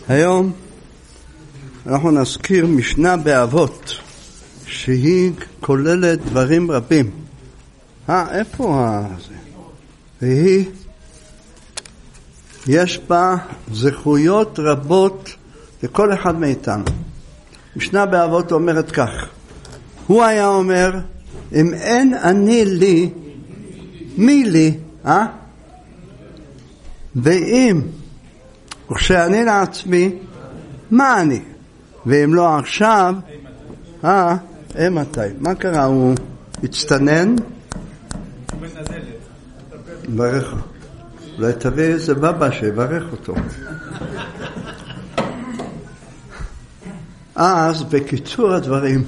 היום אנחנו נזכיר משנה באבות שהיא כוללת דברים רבים. איפה זה? והיא יש בה זכויות רבות לכל אחד מאיתנו. משנה באבות אומרת כך, הוא היה אומר, אם אין אני לי, מי לי? ואם וכשאני לעצמי, מה אני? ואם לא עכשיו, מתי? מה קרה? הוא הצטנן? ברך. אולי תביא איזה בבא שיברך אותו. אז בקיצור הדברים,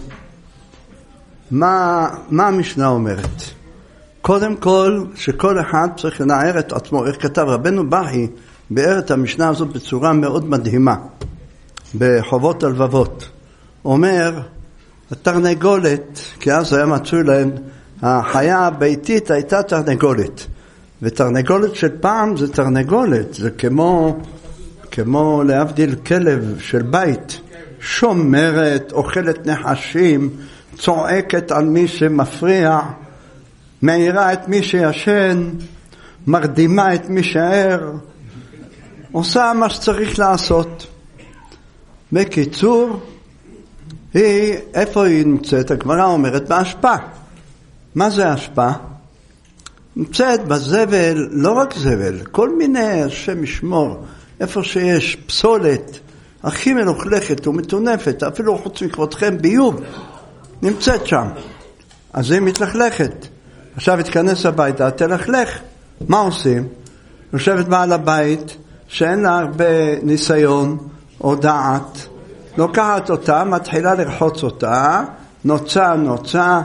מה המשנה אומרת? קודם כל, שכל אחד צריך לנער את עצמו. איך כתב רבנו בכי, ביאר את המשנה הזאת בצורה מאוד מדהימה, בחובות הלבבות. אומר, התרנגולת, כי אז היה מצוי להם, החיה הביתית הייתה תרנגולת. ותרנגולת של פעם זה תרנגולת, זה כמו להבדיל כלב של בית, שומרת, אוכלת נחשים, צועקת על מי שמפריע, מעירה את מי שישן, מרדימה את מי שער, עושה מה שצריך לעשות. בקיצור, איפה היא נמצאת? הגמרא אומרת בהשפעה. מה זה השפעה? נמצאת בזבל, לא רק זבל, כל מיני, השם ישמור, איפה שיש פסולת, הכי מלוכלכת ומתונפת, אפילו חוץ מכבודכם ביוב, נמצאת שם. אז היא מתלכלכת. עכשיו התכנס הביתה, תלכלך. מה עושים? יושבת בעל הבית, שאין לה הרבה ניסיון או דעת, לוקחת אותה, מתחילה לרחוץ אותה, נוצה,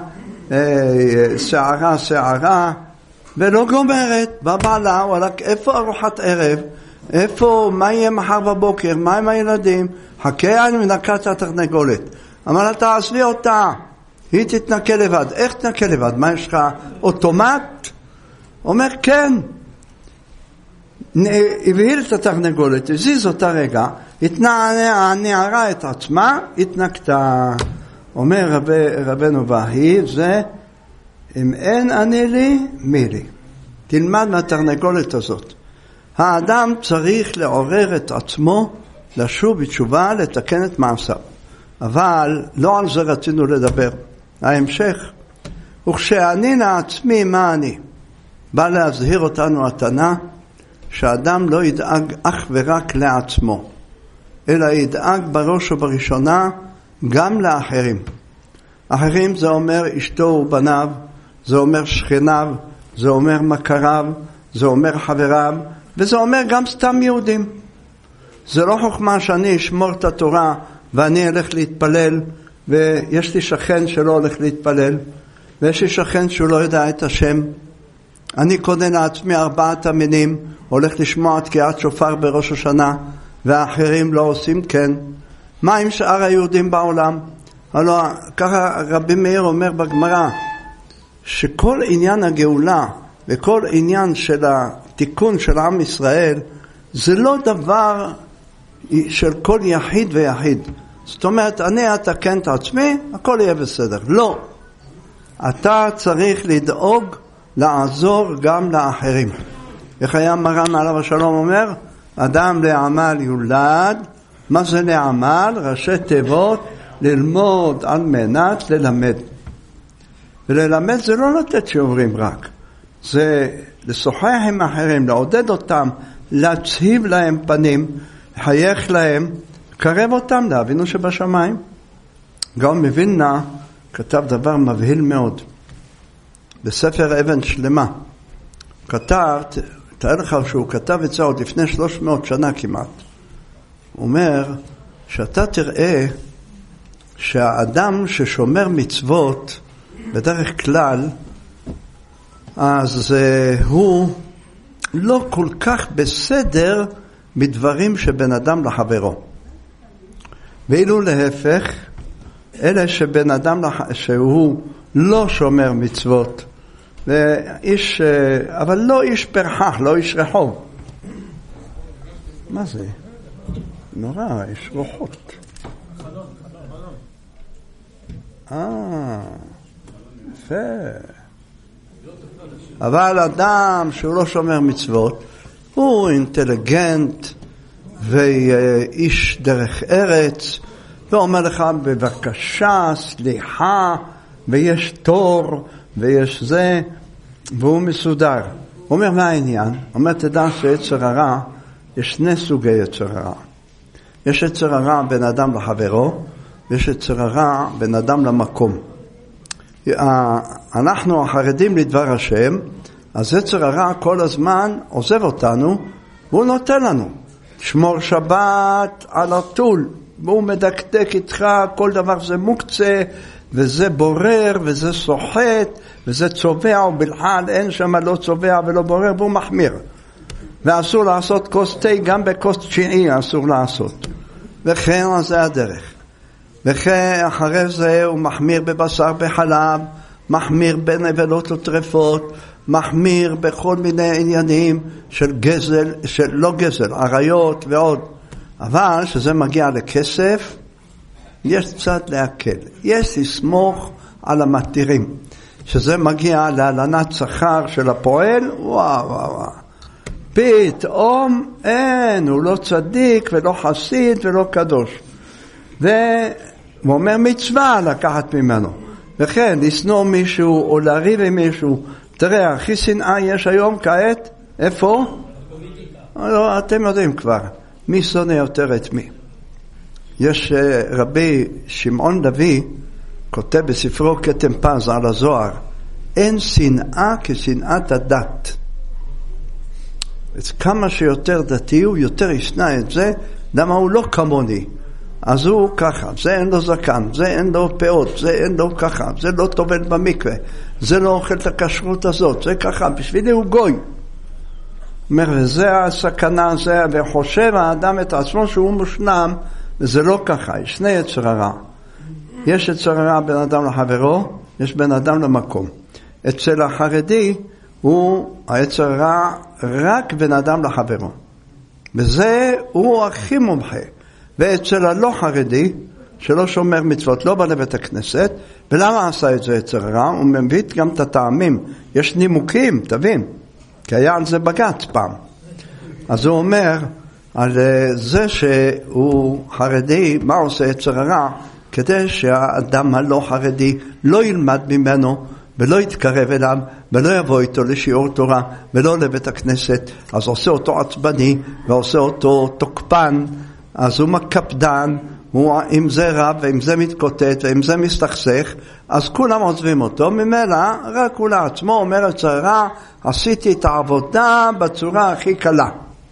שערה, ולא גומרת. בבעלה, איפה ארוחת ערב? מה יהיה מחר בבוקר? מה עם הילדים? חכה, אני מנקה את התרנגולת. אמר לה, תעזבי אותה, היא תתנקה לבד. איך תתנקה לבד? מה יש לך? אוטומט? אומר, כן. הבהיל את התרנגולת, הזיז אותה רגע, הנערה את עצמה, התנקתה. אומר רבנו בכי, זה אם אין אני לי, מי לי? תלמד מהתרנגולת הזאת. האדם צריך לעורר את עצמו, לשוב בתשובה, לתקן את מעשיו. אבל לא על זה רצינו לדבר. ההמשך, וכשאני לעצמי, מה אני? בא להזהיר אותנו התנא, שהאדם לא ידאג אך ורק לעצמו, אלא ידאג בראש ובראשונה גם לאחרים. אחרים זה אומר אשתו ובניו, זה אומר שכניו, זה אומר מכריו, זה אומר חבריו, וזה אומר גם סתם יהודים. זה לא חוכמה שאני אשמור את התורה ואני אלך להתפלל, ויש לי שכן שלא הולך להתפלל, ויש לי שכן שהוא לא יודע את השם. אני קונה לעצמי 4 המינים, הולך לשמוע תקיעת שופר בראש השנה, והאחרים לא עושים כן. מה עם שאר היהודים בעולם? הלוא ככה רבי מאיר אומר בגמרא, שכל עניין הגאולה וכל עניין של התיקון של עם ישראל, זה לא דבר של כל יחיד ויחיד. זאת אומרת, אני אתקן את עצמי, הכל יהיה בסדר. לא. אתה צריך לדאוג, לעזור גם לאחרים. איך היה מרן עליו השלום אומר? אדם לעמל יולד. מה זה לעמל? ראשי תיבות, ללמוד על מנת ללמד. וללמד זה לא לתת שיעורים רק. זה לשוחח עם אחרים, לעודד אותם, להצהיב להם פנים, לחייך להם, קרב אותם לאבינו שבשמיים. גם מווילנה כתב דבר מבהיל מאוד. בספר אבן שלמה. כתב, תאר לך שהוא כתב את זה עוד לפני 300 שנה כמעט. הוא אומר שאתה תראה שהאדם ששומר מצוות בדרך כלל, אז הוא לא כל כך בסדר מדברים שבן אדם לחברו. ואילו להפך, אלה שבן אדם שהוא לא שומר מצוות, ואיש, אבל לא איש פרחח, לא איש רחוב. מה זה? נורא, יש רוחות. יפה. אבל אדם שהוא לא שומר מצוות, הוא אינטליגנט ואיש דרך ארץ, ואומר לך בבקשה, סליחה, ויש תור, ויש זה, והוא מסודר. הוא אומר, מה העניין? הוא אומר, תדע שיצר הרע, יש שני סוגי יצר הרע. יש יצר הרע בין אדם לחברו, ויש יצר הרע בין אדם למקום. אנחנו החרדים לדבר השם, אז יצר הרע כל הזמן עוזב אותנו, והוא נותן לנו. שמור שבת על הטול, והוא מדקדק איתך, כל דבר זה מוקצה, וזה בורר, וזה סוחט, וזה צובע, ובלחל אין שם לא צובע ולא בורר, והוא מחמיר. ואסור לעשות כוס תה, גם בכוס תשיעי אסור לעשות. וכן זה הדרך. וכן אחרי זה הוא מחמיר בבשר בחלב, מחמיר בנבלות וטרפות, מחמיר בכל מיני עניינים של גזל, של לא גזל, עריות ועוד. אבל שזה מגיע לכסף, יש קצת להקל. יש לסמוך על המתירים. שזה מגיע להלנת שכר של הפועל, וואו וואו וואו. פתאום אין, הוא לא צדיק ולא חסיד ולא קדוש. והוא אומר מצווה לקחת ממנו. וכן, לסנוע מישהו או לריב עם מישהו. תראה, הכי שנאה יש היום כעת, איפה? לא, אתם יודעים כבר, מי שונא יותר את מי. יש רבי שמעון לוי, כותב בספרו כתם פז על הזוהר, אין שנאה כשנאת הדת. כמה שיותר דתי הוא יותר ישנא את זה, למה הוא לא כמוני. אז הוא ככה, זה אין לו זקן, זה אין לו פאות, זה אין לו ככה, זה לא טובל במקווה, זה לא אוכל את הכשרות הזאת, זה ככה, בשבילי הוא גוי. אומר, וזה הסכנה, זה, וחושב האדם את עצמו שהוא מושלם, וזה לא ככה, יש שני יצר הרע. יש יצר הרע בין אדם לחברו, יש בין אדם למקום. אצל החרדי הוא היצר הרע רק בין אדם לחברו. וזה הוא הכי מומחה. ואצל הלא חרדי, שלא שומר מצוות, לא בא לבית הכנסת, ולמה עשה את זה יצר הרע? הוא מביא גם את הטעמים. יש נימוקים, תבין, כי היה על זה בג"ץ פעם. אז הוא אומר, על זה שהוא חרדי, מה עושה יצר הרע? כדי שהאדם הלא חרדי לא ילמד ממנו, ולא יתקרב אליו, ולא יבוא איתו לשיעור תורה, ולא לבית הכנסת. אז עושה אותו עצבני, ועושה אותו תוקפן, אז הוא מקפדן, הוא עם זה רב, ועם זה מתקוטט, ועם זה מסתכסך, אז כולם עוזבים אותו, ממילא רק הוא לעצמו אומר יצר הרע, עשיתי את העבודה בצורה הכי קלה.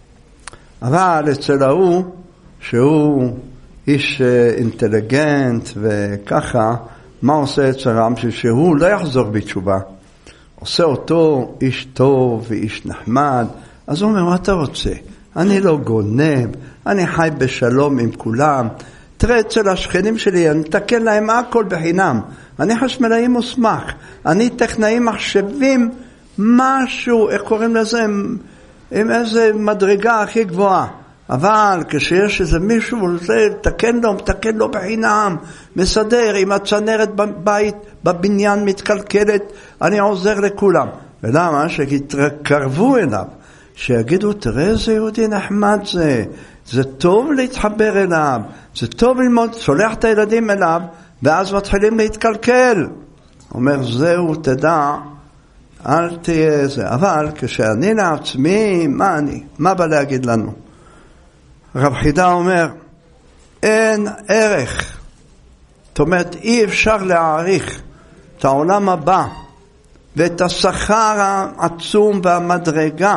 אבל אצל ההוא, שהוא איש אינטליגנט וככה, מה עושה יצר הרע? שהוא לא יחזור בתשובה. עושה אותו איש טוב ואיש נחמד. אז הוא אומר, מה אתה רוצה? אני לא גונב, אני חי בשלום עם כולם. תראה, אצל השכנים שלי, אני אתקן להם הכל בחינם. אני חשמלאי מוסמך. אני טכנאי מחשבים משהו, איך קוראים לזה? עם איזה מדרגה הכי גבוהה. אבל כשיש איזה מישהו, מתקן לו בחינם, מסדר, עם הצנרת בבית, בבניין מתקלקלת, אני עוזר לכולם. ולמה? שתקרבו אליו, שיגידו, תראה איזה יהודי נחמד זה טוב להתחבר אליו, זה טוב ללמוד, שולח את הילדים אליו, ואז מתחילים להתקלקל. אומר, זהו, תדע, אל תהיה זה. אבל כשאני לעצמי, מה בא להגיד לנו? רב חידה אומר, אין ערך. זאת אומרת, אי אפשר להעריך את העולם הבא, ואת השכר העצום והמדרגה,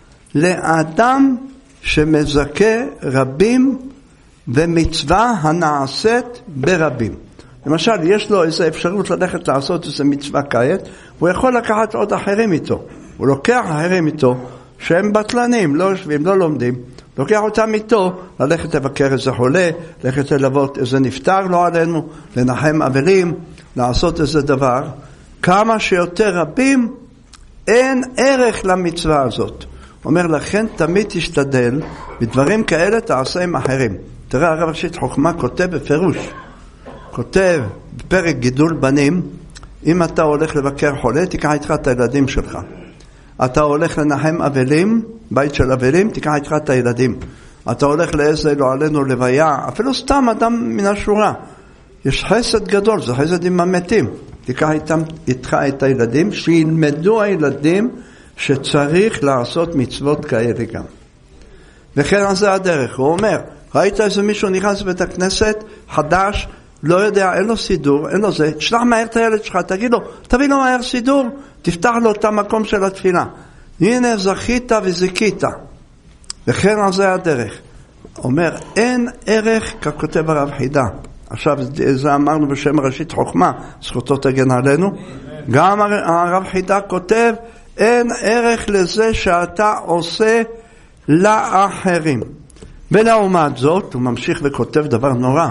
לאדם שמזכה רבים, ומצווה הנעשית ברבים. למשל, יש לו איזו אפשרות ללכת לעשות איזו מצווה כעת, הוא יכול לקחת עוד אחרים איתו. הוא לוקח אחרים איתו, שהם בטלנים, לא יושבים, לא לומדים, לוקח אותם איתו, ללכת לבקר איזה חולה, ללכת ללוות איזה נפטר לא עלינו, לנחם אבלים, לעשות איזה דבר. כמה שיותר רבים, אין ערך למצווה הזאת. אומר לכן, תמיד תשתדל, בדברים כאלה תעשה עם אחרים. תראה, הרב ראשית חוכמה כותב בפירוש, כותב בפרק גידול בנים, אם אתה הולך לבקר חולה, תיקח איתך את הילדים שלך. אתה הולך לנחם אבלים, בית של אבלים, תיקח איתך את הילדים. אתה הולך לאיזה לא עלינו לוויה, אפילו סתם אדם מן השורה. יש חסד גדול, זה חסד עם המתים. תיקח איתך את הילדים, שילמדו הילדים שצריך לעשות מצוות כאלה גם. וכן על זה הדרך, הוא אומר, ראית איזה מישהו נכנס לבית הכנסת, חדש, לא יודע, אין לו סידור, אין לו זה, תשלח מהר את הילד שלך, תגיד לו, תביא לו מהר סידור, תפתח לו את המקום של התפילה. הנה זכית וזכית. וכן על זה הדרך. אומר, אין ערך ככותב הרב חידה. עכשיו, זה אמרנו בשם ראשית חוכמה, זכותו תגן עלינו. גם הרב חידה כותב, אין ערך לזה שאתה עושה לאחרים. ולעומת זאת, הוא ממשיך וכותב דבר נורא,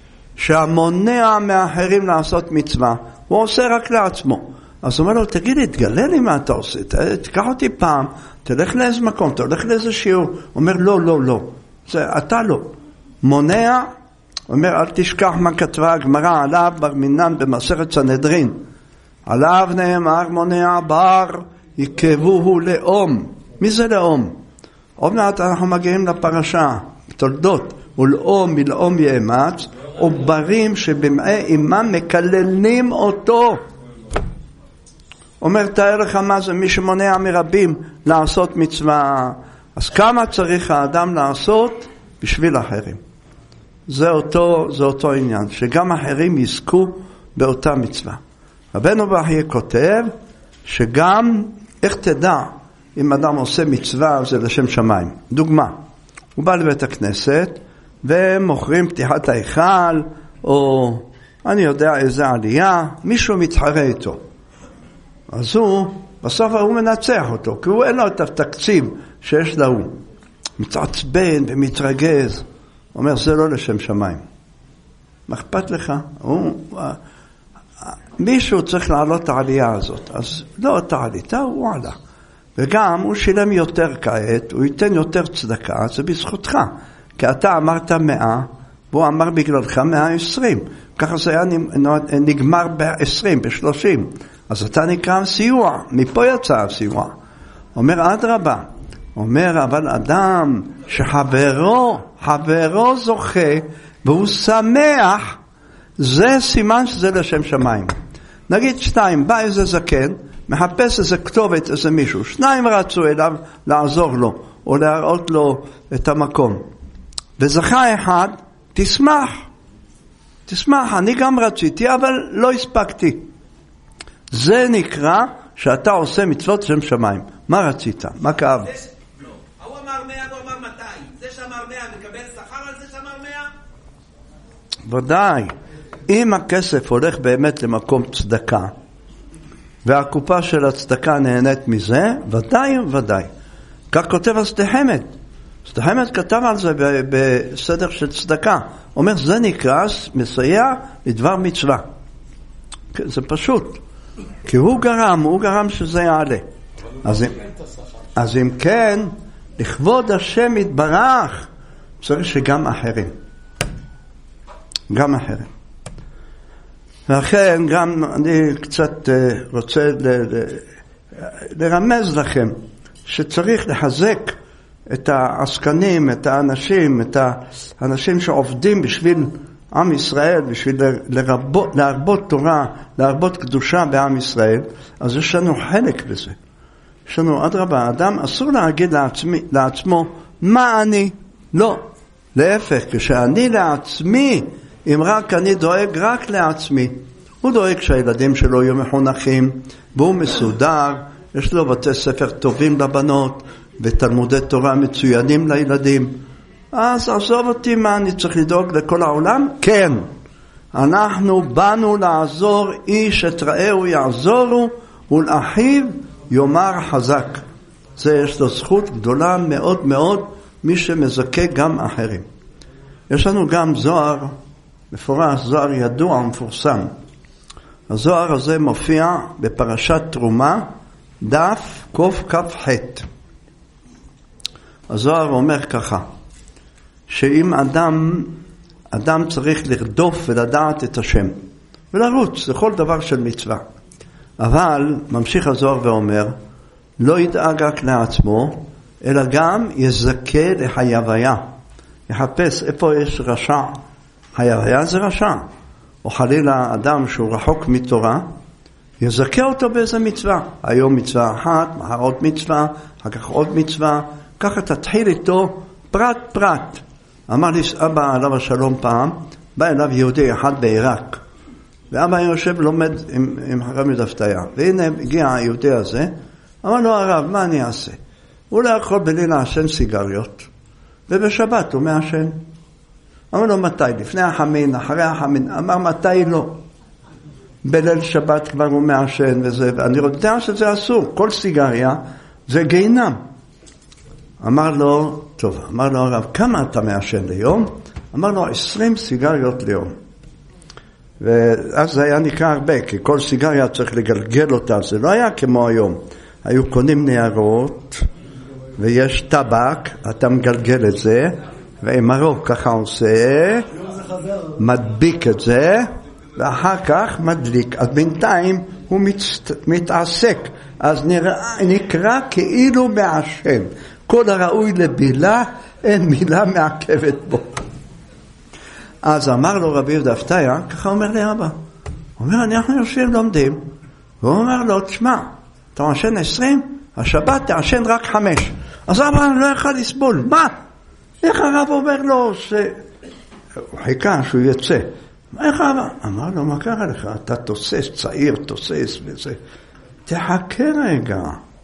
שהמונע מאחרים לעשות מצווה, הוא עושה רק לעצמו. אז הוא אומר לו, תגיד לי, תגלה לי מה אתה עושה, תיקח אותי פעם, תלך לאיזה מקום, תלך לאיזה שיעור. הוא אומר, לא, לא, לא, זה אתה לא. מונע, הוא אומר, אל תשכח מה כתבה הגמרא עליו בר מינן במסכת סנהדרין. עליו נאמר, מונע בר יקבוהו לאום. מי זה לאום? עוד מעט אנחנו מגיעים לפרשה, תולדות, ולאום מלאום יאמץ, עוברים שבמעי אימם מקללים אותו. אומר, תאר לך מה זה מי שמונע מרבים לעשות מצווה. אז כמה צריך האדם לעשות בשביל אחרים? זה אותו עניין, שגם אחרים יזכו באותה מצווה. רבנו בחייא כותב שגם, איך תדע אם אדם עושה מצווה זה לשם שמיים. דוגמה, הוא בא לבית הכנסת ומוכרים פתיחת ההיכל, או אני יודע איזה עלייה, מישהו מתחרה איתו. אז בסוף הוא מנצח אותו, כי הוא אין לו את התקציב שיש לו. מתעצבן ומתרגז. אומר, זה לא לשם שמיים. מה אכפת לך? מישהו צריך לעלות את העלייה הזאת. אז לא אתה עלית, הוא עלה. וגם הוא שילם יותר כעת, הוא ייתן יותר צדקה, זה בזכותך. כי אתה אמרת 100, והוא אמר בגללך 120. ככה זה היה נגמר ב-20, ב-30. אז אתה נקרא סיוע, מפה יצא הסיוע. אומר אדרבה, אומר אבל אדם שחברו זוכה והוא שמח, זה סימן שזה לשם שמיים. נגיד 2, בא איזה זקן, מחפש איזה כתובת, איזה מישהו, 2 רצו אליו לעזור לו, או להראות לו את המקום. וזכה אחד, תשמח, אני גם רציתי, אבל לא הספקתי. זה נקרא שאתה עושה מצוות לשם שמיים. מה רצית? מה כאב? לא. הוא אמר 100 והוא אמר 200. זה שאמר 100 מקבל שכר על זה שאמר 100? ודאי. אם הכסף הולך באמת למקום צדקה, והקופה של הצדקה נהנית מזה, ודאי. כך כותב הסטחמת. סטחמת כתב על זה בסדר של צדקה. אומר, זה נקרא מסייע לדבר מצווה. זה פשוט. כי הוא גרם שזה יעלה. אז אם כן, לכבוד השם יתברך, צריך שגם אחרים. ולכן גם אני קצת רוצה לרמז לכם, שצריך לחזק את העסקנים, את האנשים שעובדים בשביל עם ישראל, בשביל להרבות תורה, להרבות קדושה בעם ישראל. אז יש לנו חלק בזה. יש לנו אדרבה, אדם אסור להגיד לעצמו, מה אני? לא. להפך, כשאני לעצמי, אם רק אני דואג רק לעצמי, הוא דואג שהילדים שלו יהיו מחונכים, והוא מסודר, יש לו בתי ספר טובים לבנות, ותלמודי תורה מצוינים לילדים. אז עזוב אותי, מה אני צריך לדאוג לכל העולם? כן, אנחנו באנו לעזור, איש את רעהו יעזורו, ולאחיו יאמר חזק. זה יש לו זכות גדולה מאוד מאוד, מי שמזכה גם אחרים. יש לנו גם זוהר מפורש, זוהר ידוע ומפורסם. הזוהר הזה מופיע בפרשת תרומה, דף קכ"ח. הזוהר אומר ככה, שאם אדם צריך לרדוף ולדעת את השם, ולרוץ לכל דבר של מצווה. אבל ממשיך הזוהר ואומר, לא ידאג רק לעצמו, אלא גם יזכה להיוויה. יחפש איפה יש רשע. היוויה זה רשע. או חלילה אדם שהוא רחוק מתורה, יזכה אותו באיזה מצווה. היום מצווה אחת, מחר עוד מצווה, אחר כך עוד מצווה. ככה תתחיל איתו פרט פרט. אמר לי אבא עליו השלום פעם, בא אליו יהודי אחד בעיראק. ואבא היה יושב לומד עם הרב מדפתיה. והנה הגיע היהודי הזה, אמר לו הרב, מה אני אעשה? הוא לא יכול בלי לעשן סיגריות, ובשבת הוא מעשן. אמר לו מתי? לפני החמין, אחרי החמין. אמר מתי לא? בליל שבת כבר הוא מעשן וזה, ואני יודע שזה אסור. כל סיגריה זה גיהנם. אמר לו, טוב, אמר לו הרב, כמה אתה מעשן ליום? אמר לו 20 סיגריות ליום. ואז זה היה נקרא הרבה, כי כל סיגריה צריך לגלגל אותה. זה לא היה כמו היום. היו קונים ניירות, ויש טבק, אתה מגלגל את זה, ועם הרוב ככה עושה, מדביק את זה, ואחר כך מדליק. אז בינתיים הוא מתעסק, אז נקרא כאילו מעשן. כל הראוי לבילה, אין מילה מעכבת בו. אז אמר לו רבי דפתיה, ככה אומר לי אבא, הוא אומר, אנחנו יושבים לומדים, והוא אומר לו, תשמע, אתה מעשן 20, השבת תעשן רק 5. אז אבא לא יכול לסבול, מה? איך הרב אומר לו הוא חיכה שהוא יצא. איך אבא? אמר לו, מה קרה לך? אתה תוסס, צעיר, תוסס וזה. תחכה רגע.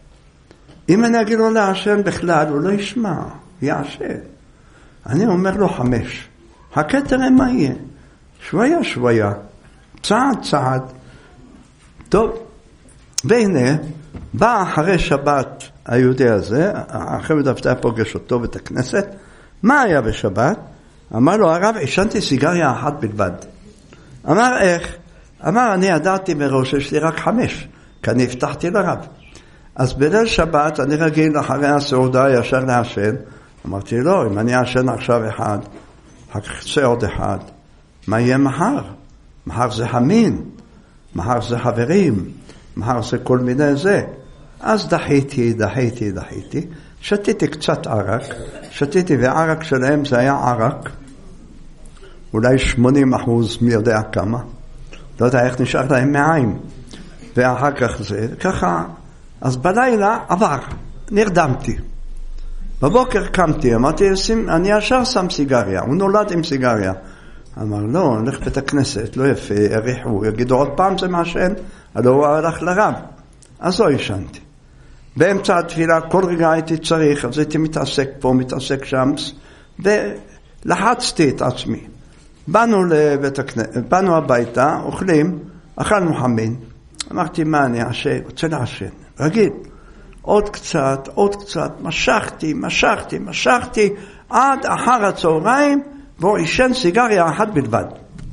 אם אני אגיד לו לעשן בכלל, הוא לא ישמע, יעשן. אני אומר לו 5. חכה תראה מה יהיה. שוויה שוויה. צעד צעד. טוב. והנה, בא אחרי שבת היהודי הזה, אחרי מדפתיה פוגש אותו בית הכנסת, מה היה בשבת? אמר לו, הרב, עישנתי סיגריה אחת בלבד. אמר, איך? אמר, אני ידעתי מראש, יש לי רק 5, כי אני הבטחתי לרב. אז בליל שבת, אני רגיל אחרי הסעודה ישר לעשן. אמרתי, לא, אם אני אעשן עכשיו 1, אחר כך יצא עוד 1, מה יהיה מחר? מחר זה המין, מחר זה חברים, מחר זה כל מיני זה. אז דחיתי, שתיתי קצת ערק, וערק שלהם זה היה ערק, אולי 80% מי יודע כמה, לא יודע איך נשאר להם מעיים, ואחר כך זה, ככה, אז בלילה עבר, נרדמתי. בבוקר קמתי, אמרתי, אני ישר שם סיגריה, הוא נולד עם סיגריה. אמר, לא, נלך בית הכנסת, לא יפה, יריחו, יגידו עוד פעם זה מעשן, הלא הוא הלך לרב. אז לא ישנתי. באמצע התפילה, כל רגע הייתי צריך, אז הייתי מתעסק פה, מתעסק שם, ולחצתי את עצמי. באנו הביתה, אוכלים, אכלנו חמין. אמרתי, מה אני אעשה? רוצה לעשן. רגיל. עוד קצת, משכתי, עד אחר הצהריים, והוא עישן סיגריה אחת בלבד.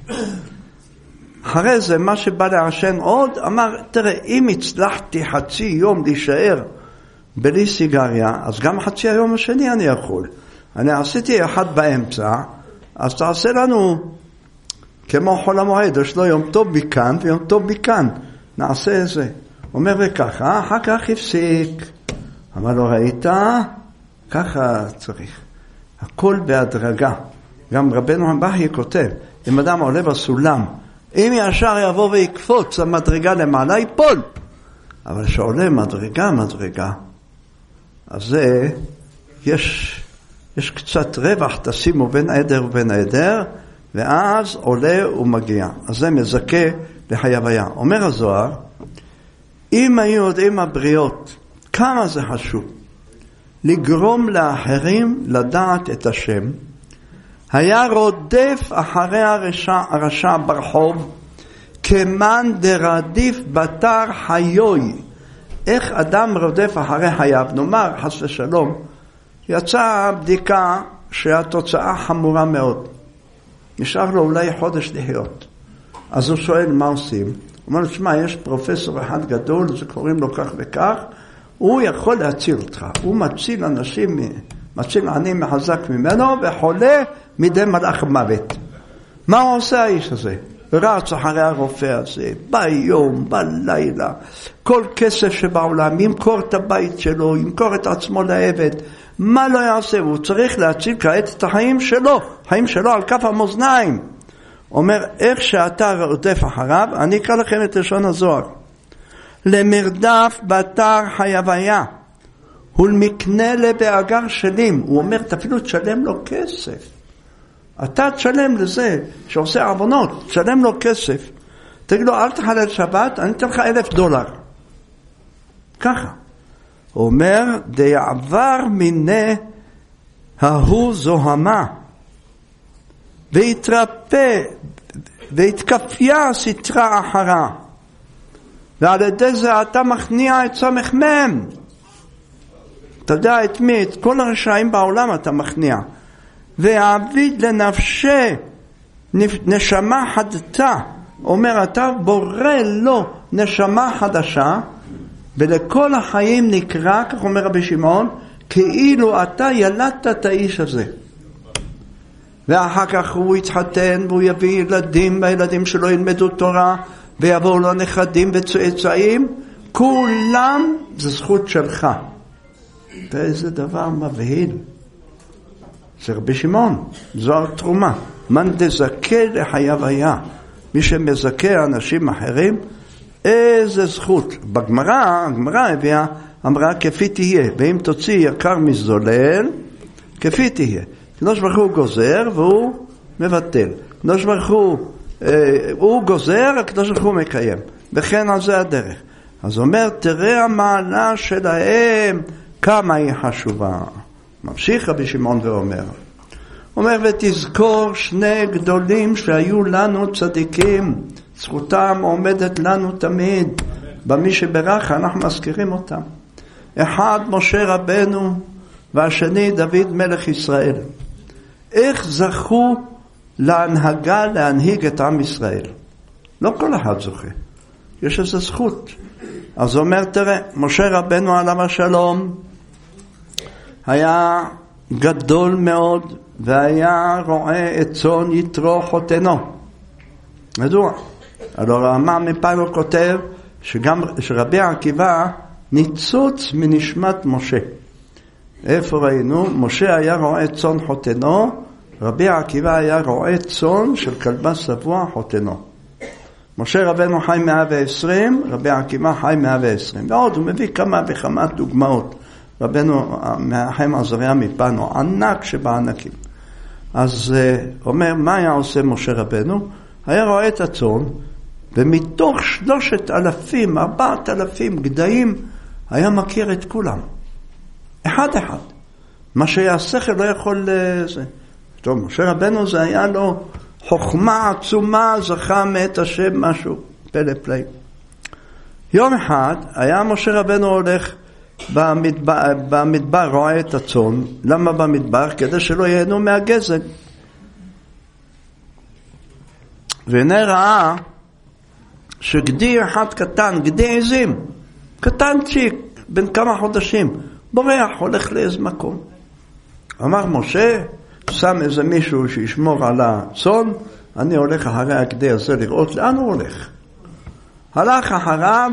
אחרי זה, מה שבא לעשן עוד, אמר, תראה, אם הצלחתי חצי יום להישאר בלי סיגריה, אז גם חצי היום השני אני יכול. אני עשיתי אחד באמצע, אז תעשה לנו, כמו חול המועד, יש לו יום טוב מכאן ויום טוב מכאן. נעשה את זה. אומר וככה, אחר כך הפסיק. אמר לו, ראית? ככה צריך. הכל בהדרגה. גם רבנו המבחי כותב, אם אדם עולה בסולם, אם ישר יבוא ויקפוץ המדרגה למעלה, ייפול. אבל שעולה מדרגה, אז זה, יש קצת רווח, תשימו בין העדר ובין העדר, ואז עולה ומגיע. אז זה מזכה להיוויה. אומר הזוהר, אם היו יודעים הבריות, כמה זה חשוב, לגרום לאחרים לדעת את השם, היה רודף אחרי הרשע ברחוב, כמן דרדיף בתר חיוי. איך אדם רודף אחרי חייו? נאמר, חס ושלום, יצאה בדיקה שהתוצאה חמורה מאוד. נשאר לו אולי חודש לחיות. אז הוא שואל מה עושים? הוא אומר לו, שמע, יש פרופסור אחד גדול, זה קוראים לו כך וכך, הוא יכול להציל אותך. הוא מציל אנשים מציל עני מחזק ממנו, וחולה מידי מלאך מוות. מה הוא עושה האיש הזה? רץ אחרי הרופא הזה, ביום, בלילה, כל כסף שבעולם, ימכור את הבית שלו, ימכור את עצמו לעבד, מה לא יעשה? הוא צריך להציל כעת את החיים שלו על כף המאזניים. אומר, איך שאתה רודף אחריו, אני אקרא לכם את לשון הזוהר. למרדף בתר חייביה, ולמקנה לבאגר שלים. הוא אומר, אפילו תשלם לו כסף. אתה תשלם לזה שעושה עוונות, תשלם לו כסף. תגיד לו, אל תחלל שבת, אני אתן לך $1,000. ככה. הוא אומר, דיעבר מיני ההוא זוהמה, והתרפא, והתקפיה סתרה אחרה. ועל ידי זה אתה מכניע את סמך מם. אתה יודע את מי? את כל הרשעים בעולם אתה מכניע. והעביד לנפשי נשמה חדתה. אומר, אתה בורא לו נשמה חדשה, ולכל החיים נקרא, כך אומר רבי שמעון, כאילו אתה ילדת את האיש הזה. ואחר כך הוא יתחתן, והוא יביא ילדים, והילדים שלו ילמדו תורה, ויבואו לו נכדים וצאצאים, כולם זה זכות שלך. ואיזה דבר מבהיל. זה רבי שמעון, זו התרומה. מן דזכה לחייב היה. מי שמזכה אנשים אחרים, איזה זכות. הגמרא הביאה, אמרה כפי תהיה, ואם תוציא יקר מזולל, כפי תהיה. קדוש ברוך הוא גוזר והוא מבטל. קדוש ברוך הוא גוזר, הקדוש ברוך הוא מקיים. וכן על זה הדרך. אז אומר, תראה המעלה שלהם, כמה היא חשובה. ממשיך רבי שמעון ואומר, ותזכור שני גדולים שהיו לנו צדיקים, זכותם עומדת לנו תמיד, במי שברך אנחנו מזכירים אותם. אחד משה רבנו והשני דוד מלך ישראל. איך זכו להנהגה, להנהיג את עם ישראל? לא כל אחד זוכה, יש איזו זכות. אז אומר, תראה, משה רבנו עליו השלום היה גדול מאוד, והיה רועה את צאן יתרו חותנו. מדוע? הלוא הרמ"א מפילו כותב שרבי עקיבא ניצוץ מנשמת משה. איפה ראינו? משה היה רועה צאן חותנו, רבי עקיבא היה רועה צאן של כלבה שבוע חותנו. משה רבנו חי 120, רבי עקיבא חי 120. ועוד הוא מביא כמה וכמה דוגמאות. רבנו מהחם עזריה מפנו, ענק שבענקים. אז אומר, מה היה עושה משה רבנו? היה רואה את הצאן, ומתוך 3,000, 4,000 גדיים, היה מכיר את כולם. אחד. מה שהשכל לא יכול לזה. טוב, משה רבנו זה היה לו חוכמה עצומה, זכה מאת השם משהו, פלא פלא. יום אחד היה משה רבנו הולך במדבר, רואה את הצאן. למה במדבר? כדי שלא ייהנו מהגזל. והנה ראה שגדי אחד קטן, גדי עזים, קטנצ'יק, בן כמה חודשים, בורח, הולך לאיזה מקום. אמר משה, שם איזה מישהו שישמור על הצאן, אני הולך אחרי הגדי הזה לראות לאן הוא הולך. הלך אחריו,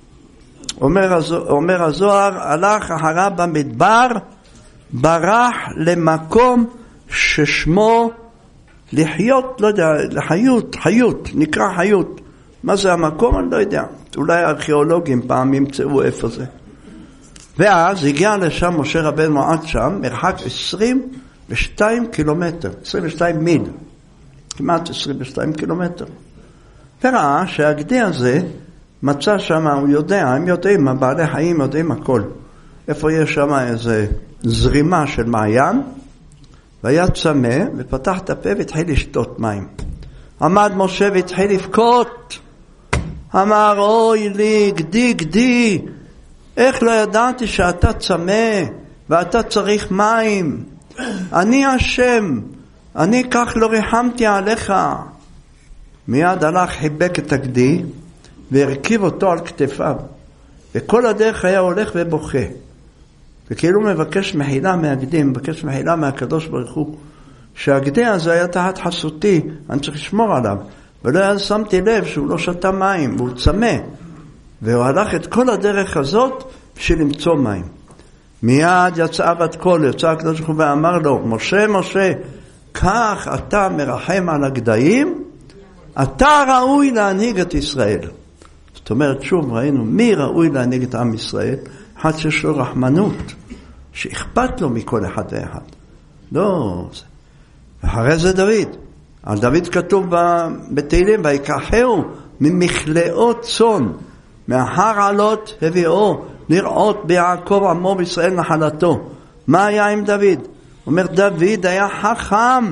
אומר הזוהר, הלך אחריו במדבר, ברח למקום ששמו לחיות, לא יודע, חיות, נקרא חיות. מה זה המקום? אני לא יודע. אולי הארכיאולוגים פעם ימצאו איפה זה. ואז הגיע לשם משה רבנו עד שם, מרחק 22 קילומטר, 22 מיל, כמעט 22 קילומטר. וראה שהגדי הזה מצא שם, הוא יודע, הם יודעים, הבעלי חיים יודעים הכל. איפה יש שם איזה זרימה של מעיין, והיה צמא, ופתח את הפה והתחיל לשתות מים. עמד משה והתחיל לבכות. אמר, אוי לי, גדי, איך לא ידעתי שאתה צמא, ואתה צריך מים. אני השם, אני כך לא ריחמתי עליך. מיד הלך, חיבק את הגדי, והרכיב אותו על כתפיו. וכל הדרך היה הולך ובוכה. וכאילו מבקש מחילה מהגדים, מבקש מחילה מהקדוש ברוך הוא, שהגדי הזה היה תחת חסותי, אני צריך לשמור עליו, ולא היה שמתי לב שהוא לא שתה מים, והוא צמא, והוא הלך את כל הדרך הזאת בשביל למצוא מים. מיד יצאה בת קול, יצא הקדוש ברוך הוא ואמר לו, משה, משה, כך אתה מרחם על הגדיים, אתה ראוי להנהיג את ישראל. זאת אומרת, שוב ראינו מי ראוי להנהיג את עם ישראל, אחד שיש לו רחמנות, שאכפת לו מכל אחד ואחד. לא, ואחרי זה דוד. על דוד כתוב בתהילים, ויקחהו ממכלאות צאן, מאחר עלות הביאו, לראות ביעקב עמו בישראל נחלתו. מה היה עם דוד? אומר, דוד היה חכם,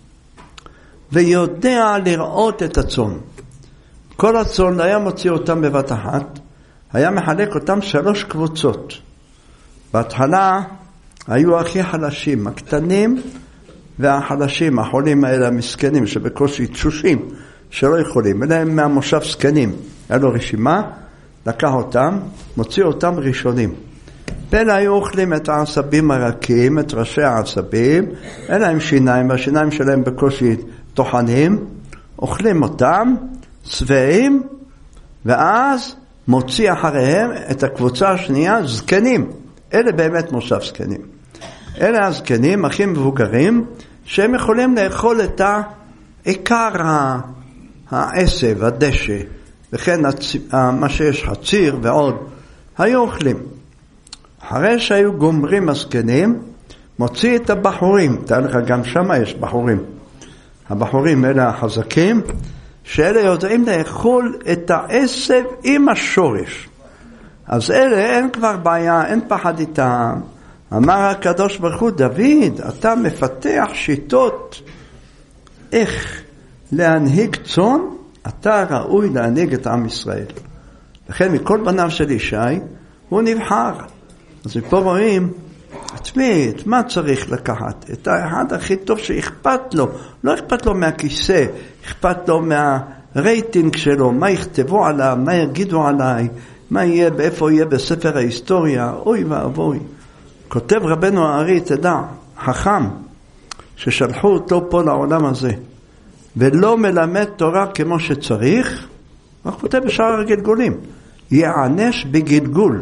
ויודע לראות את הצאן. כל הצאן היה מוציא אותם בבת אחת, היה מחלק אותם 3 קבוצות. בהתחלה היו הכי חלשים, הקטנים והחלשים, החולים האלה המסכנים שבקושי תשושים, שלא יכולים, אלה הם מהמושב סכנים. היה לו רשימה, לקח אותם, מוציא אותם ראשונים. פלא היו אוכלים את העשבים הרכים, את ראשי העשבים, אין להם שיניים, והשיניים שלהם בקושי טוחנים, אוכלים אותם, צבעים, ואז מוציא אחריהם את הקבוצה השנייה, זקנים. אלה באמת מושב זקנים. אלה הזקנים, הכי מבוגרים, שהם יכולים לאכול את העיקר העשב, הדשא, וכן מה שיש חציר ועוד, היו אוכלים. אחרי שהיו גומרים הזקנים, מוציא את הבחורים, תראה לך גם שם יש בחורים. הבחורים אלה החזקים, שאלה יודעים לאכול את העשב עם השורש. אז אלה אין כבר בעיה, אין פחד איתם. אמר הקדוש ברוך הוא, דוד, אתה מפתח שיטות איך להנהיג צאן, אתה ראוי להנהיג את עם ישראל. לכן מכל בניו של ישי הוא נבחר. אז פה רואים, את מה צריך לקחת? את האחד הכי טוב שאכפת לו, לא אכפת לו מהכיסא, אכפת לו מהרייטינג שלו, מה יכתבו עליו, מה יגידו עליי, מה יהיה, באיפה יהיה בספר ההיסטוריה, אוי ואבוי. כותב רבנו הארי, תדע, חכם, ששלחו אותו פה לעולם הזה, ולא מלמד תורה כמו שצריך, הוא כותב בשאר הגלגולים, יענש בגלגול.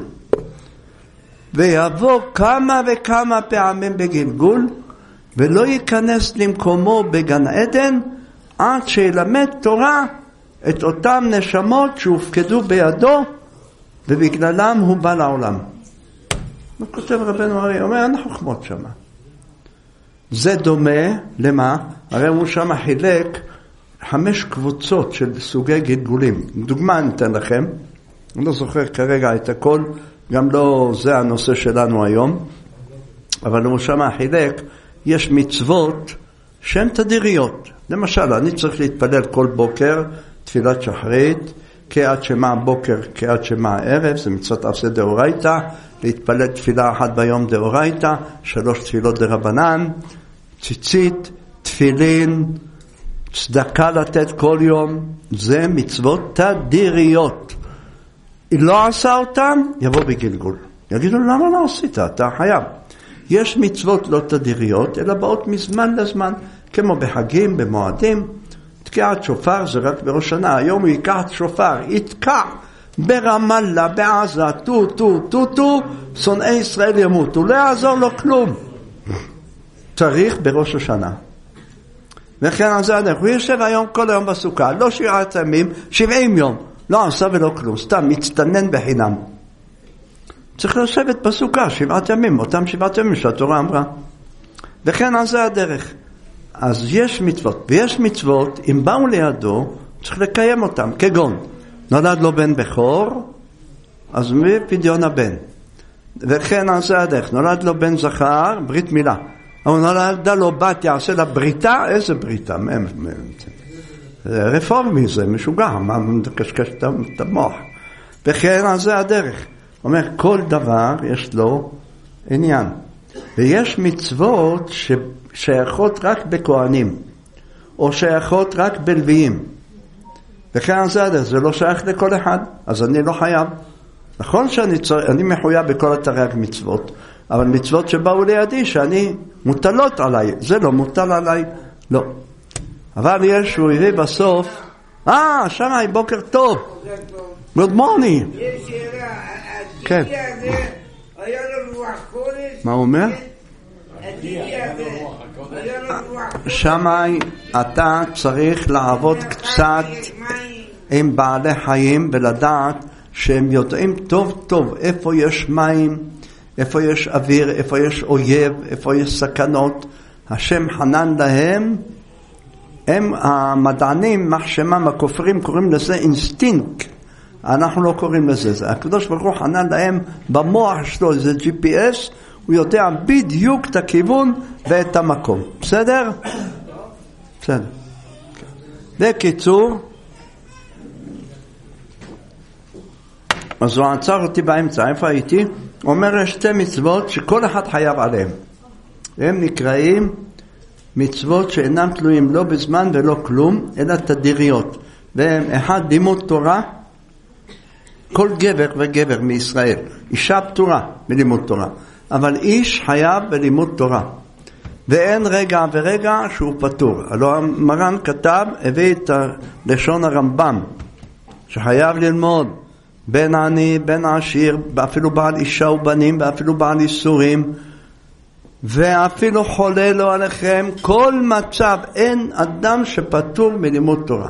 ויבוא כמה וכמה פעמים בגלגול, ולא ייכנס למקומו בגן עדן, עד שילמד תורה את אותם נשמות שהופקדו בידו, ובגללם הוא בא לעולם. הוא כותב רבנו הרי, אומר, אין חוכמות שמה. זה דומה למה? הרי הוא שמה חילק 5 קבוצות של סוגי גלגולים. דוגמה ניתן לכם, אני לא זוכר כרגע את הכל, גם לא זה הנושא שלנו היום, אבל הוא שמה חילק, יש מצוות שהן תדיריות. למשל, אני צריך להתפלל כל בוקר, תפילת שחרית, קריאת שמע בוקר, קריאת שמע ערב, זה מצוות עשה דאורייתא, להתפלל תפילה אחת ביום דאורייתא, 3 תפילות דרבנן, ציצית, תפילין, צדקה לתת כל יום, זה מצוות תדיריות. אם לא עשה אותם, יבוא בגלגול. יגידו, למה לא עשית? אתה חייב. יש מצוות לא תדיריות, אלא באות מזמן לזמן, כמו בחגים, במועדים. תקיעת שופר זה רק בראש שנה, היום הוא ייקח שופר, יתקע ברמאללה, בעזה, טו, שונאי ישראל ימותו, לא יעזור לו כלום. צריך בראש השנה. וכן על זה הדרך, הוא יושב היום כל היום בסוכה, לא 7 ימים, 70 יום, לא עשה ולא כלום, סתם מצטנן בחינם. צריך לשבת בסוכה 7 ימים, אותם 7 ימים שהתורה אמרה. וכן על זה הדרך. אז יש מצוות, ויש מצוות, אם באו לידו, צריך לקיים אותם, כגון, נולד לו בן בכור, אז מפדיון הבן. וכן על זה הדרך, נולד לו בן זכר, ברית מילה. אבל נולדה לו בת, יעשה לה בריתה, איזה בריתה? זה רפורמי, זה משוגע, מה מקשקש את המוח. וכן על זה הדרך. אומר, כל דבר יש לו עניין. ויש מצוות ששייכות רק בכהנים, או שייכות רק בלוויים. וכן על זה הדרך, זה לא שייך לכל אחד, אז אני לא חייב. נכון שאני מחויב בכל התרי"ג מצוות, אבל מצוות שבאו לידי שאני מוטלות עליי, זה לא מוטל עליי, לא. אבל יש, הוא הביא בסוף, שמאי, בוקר טוב. Good morning. יש שאלה, כן. הדידי הזה, היה לו רוח קודש? מה הוא אומר? הדידי הזה, היה לו רוח קודש? שמאי, אתה צריך לעבוד קצת עם בעלי חיים ולדעת שהם יודעים טוב טוב איפה יש מים, איפה יש אוויר, איפה יש אויב, איפה יש סכנות. השם חנן להם. הם המדענים, מחשמם, הכופרים, קוראים לזה אינסטינקט. אנחנו לא קוראים לזה. זה הקדוש ברוך הוא חנן להם במוח שלו, זה GPS, הוא יודע בדיוק את הכיוון ואת המקום. בסדר? בסדר. בקיצור, אז הוא עצר אותי באמצע, איפה הייתי? אומר, יש שתי מצוות שכל אחד חייב עליהם. הם נקראים מצוות שאינם תלויים לא בזמן ולא כלום, אלא תדיריות. והם אחד, לימוד תורה. כל גבר וגבר מישראל, אישה פטורה בלימוד תורה, אבל איש חייב בלימוד תורה. ואין רגע ורגע שהוא פטור. הלוא מרן כתב, הביא את לשון הרמב"ם, שחייב ללמוד בין עני, בין עשיר, אפילו בעל אישה ובנים, ואפילו בעל איסורים, ואפילו חולה לא עליכם, כל מצב, אין אדם שפטור מלימוד תורה.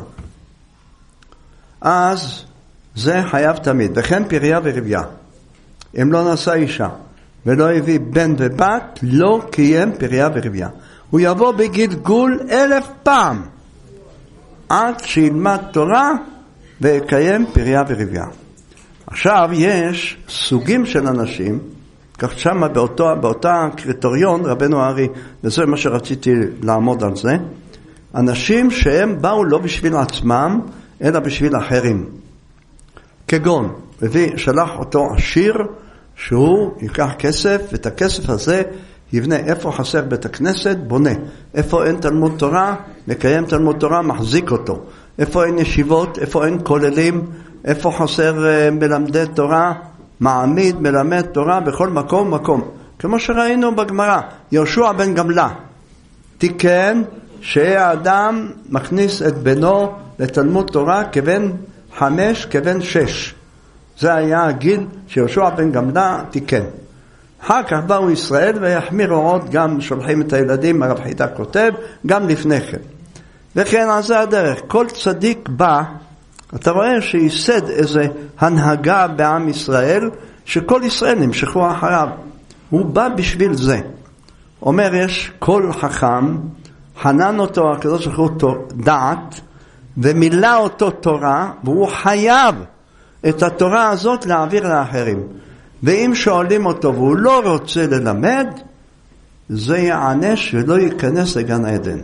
אז זה חייב תמיד. וכן פריה ורבייה. אם לא נשא אישה ולא הביא בן ובת, לא קיים פריה ורבייה. הוא יבוא בגלגול 1000 פעם עד שילמד תורה ויקיים פריה ורבייה. עכשיו יש סוגים של אנשים, כך שמה באותה קריטריון רבנו הארי, וזה מה שרציתי לעמוד על זה, אנשים שהם באו לא בשביל עצמם אלא בשביל אחרים. כגון, שלח אותו עשיר שהוא ייקח כסף, ואת הכסף הזה יבנה. איפה חסר בית הכנסת? בונה. איפה אין תלמוד תורה? מקיים תלמוד תורה, מחזיק אותו. איפה אין ישיבות? איפה אין כוללים? איפה חסר מלמדי תורה? מעמיד, מלמד תורה בכל מקום. כמו שראינו בגמרא, יהושע בן גמלה תיקן שהאדם מכניס את בנו לתלמוד תורה כבן 5, כבן 6. זה היה הגיל שיהושע בן גמלה תיקן. אחר כך באו ישראל ויחמירו עוד, גם שולחים את הילדים, הרב חידה כותב, גם לפני כן. וכן על זה הדרך. כל צדיק בא, אתה רואה שיסד איזה הנהגה בעם ישראל, שכל ישראל נמשכו אחריו. הוא בא בשביל זה. אומר, יש כל חכם, חנן אותו הקדוש ברוך הוא דעת, ומילא אותו תורה, והוא חייב את התורה הזאת להעביר לאחרים. ואם שואלים אותו והוא לא רוצה ללמד, זה יענש ולא ייכנס לגן עדן.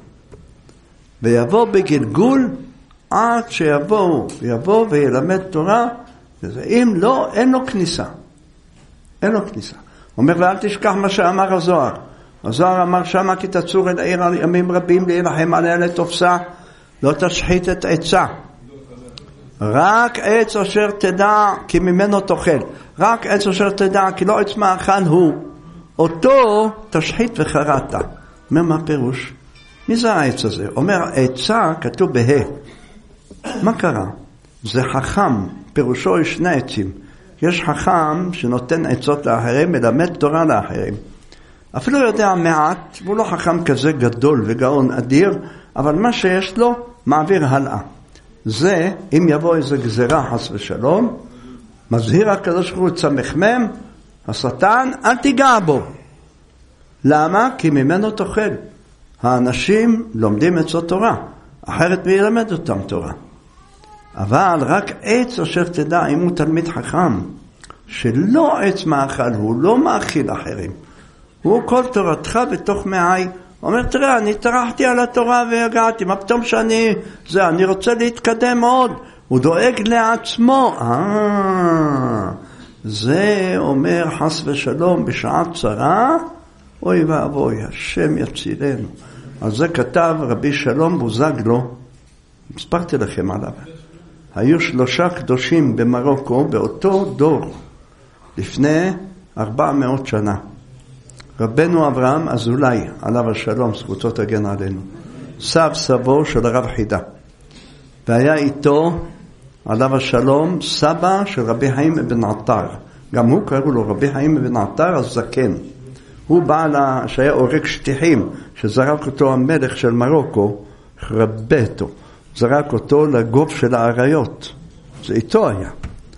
ויבוא בגלגול עד שיבוא וילמד תורה, אם לא, אין לו כניסה. אין לו כניסה. אומר, ואל תשכח מה שאמר הזוהר. הזוהר אמר שמה כי תצור אל העיר על ימים רבים להילחם עליה לתופסה, לא תשחית את עצה. רק עץ אשר תדע כי ממנו תאכל. רק עץ אשר תדע כי לא עץ מאכל הוא. אותו תשחית וחרעת. אומר, מה פירוש? מי זה העץ הזה? אומר, עצה כתוב בה. מה קרה? זה חכם, פירושו יש שני עצים. יש חכם שנותן עצות לאחרים, מלמד תורה לאחרים. אפילו יודע מעט, והוא לא חכם כזה גדול וגאון אדיר, אבל מה שיש לו מעביר הלאה. זה, אם יבוא איזה גזירה חס ושלום, מזהיר הקדוש ברוך הוא צמחמם, השטן, אל תיגע בו. למה? כי ממנו תאכל. האנשים לומדים עצות תורה, אחרת מי ילמד אותם תורה. אבל רק עץ אשר תדע, אם הוא תלמיד חכם, שלא עץ מאכל, הוא לא מאכיל אחרים. הוא כל תורתך בתוך מעי. אומר, תראה, אני טרחתי על התורה והגעתי, מה פתאום אני רוצה להתקדם עוד. הוא דואג לעצמו. זה אומר חס ושלום בשעה צרה, אוי ואבוי, השם יצילנו. אז זה כתב רבי שלום בוזגלו, הספרתי לכם עליו. היו 3 קדושים במרוקו באותו דור, לפני 400 שנה. רבנו אברהם אזולאי, עליו השלום, זכותו תגן עלינו, סב סבו של הרב חידה, והיה איתו, עליו השלום, סבא של רבי חיים אבן עטר, גם הוא קראו לו רבי חיים אבן עטר הזקן. הוא בעל שהיה עורק שטיחים, שזרק אותו המלך של מרוקו, רבטו, זרק אותו לגוף של האריות, זה איתו היה.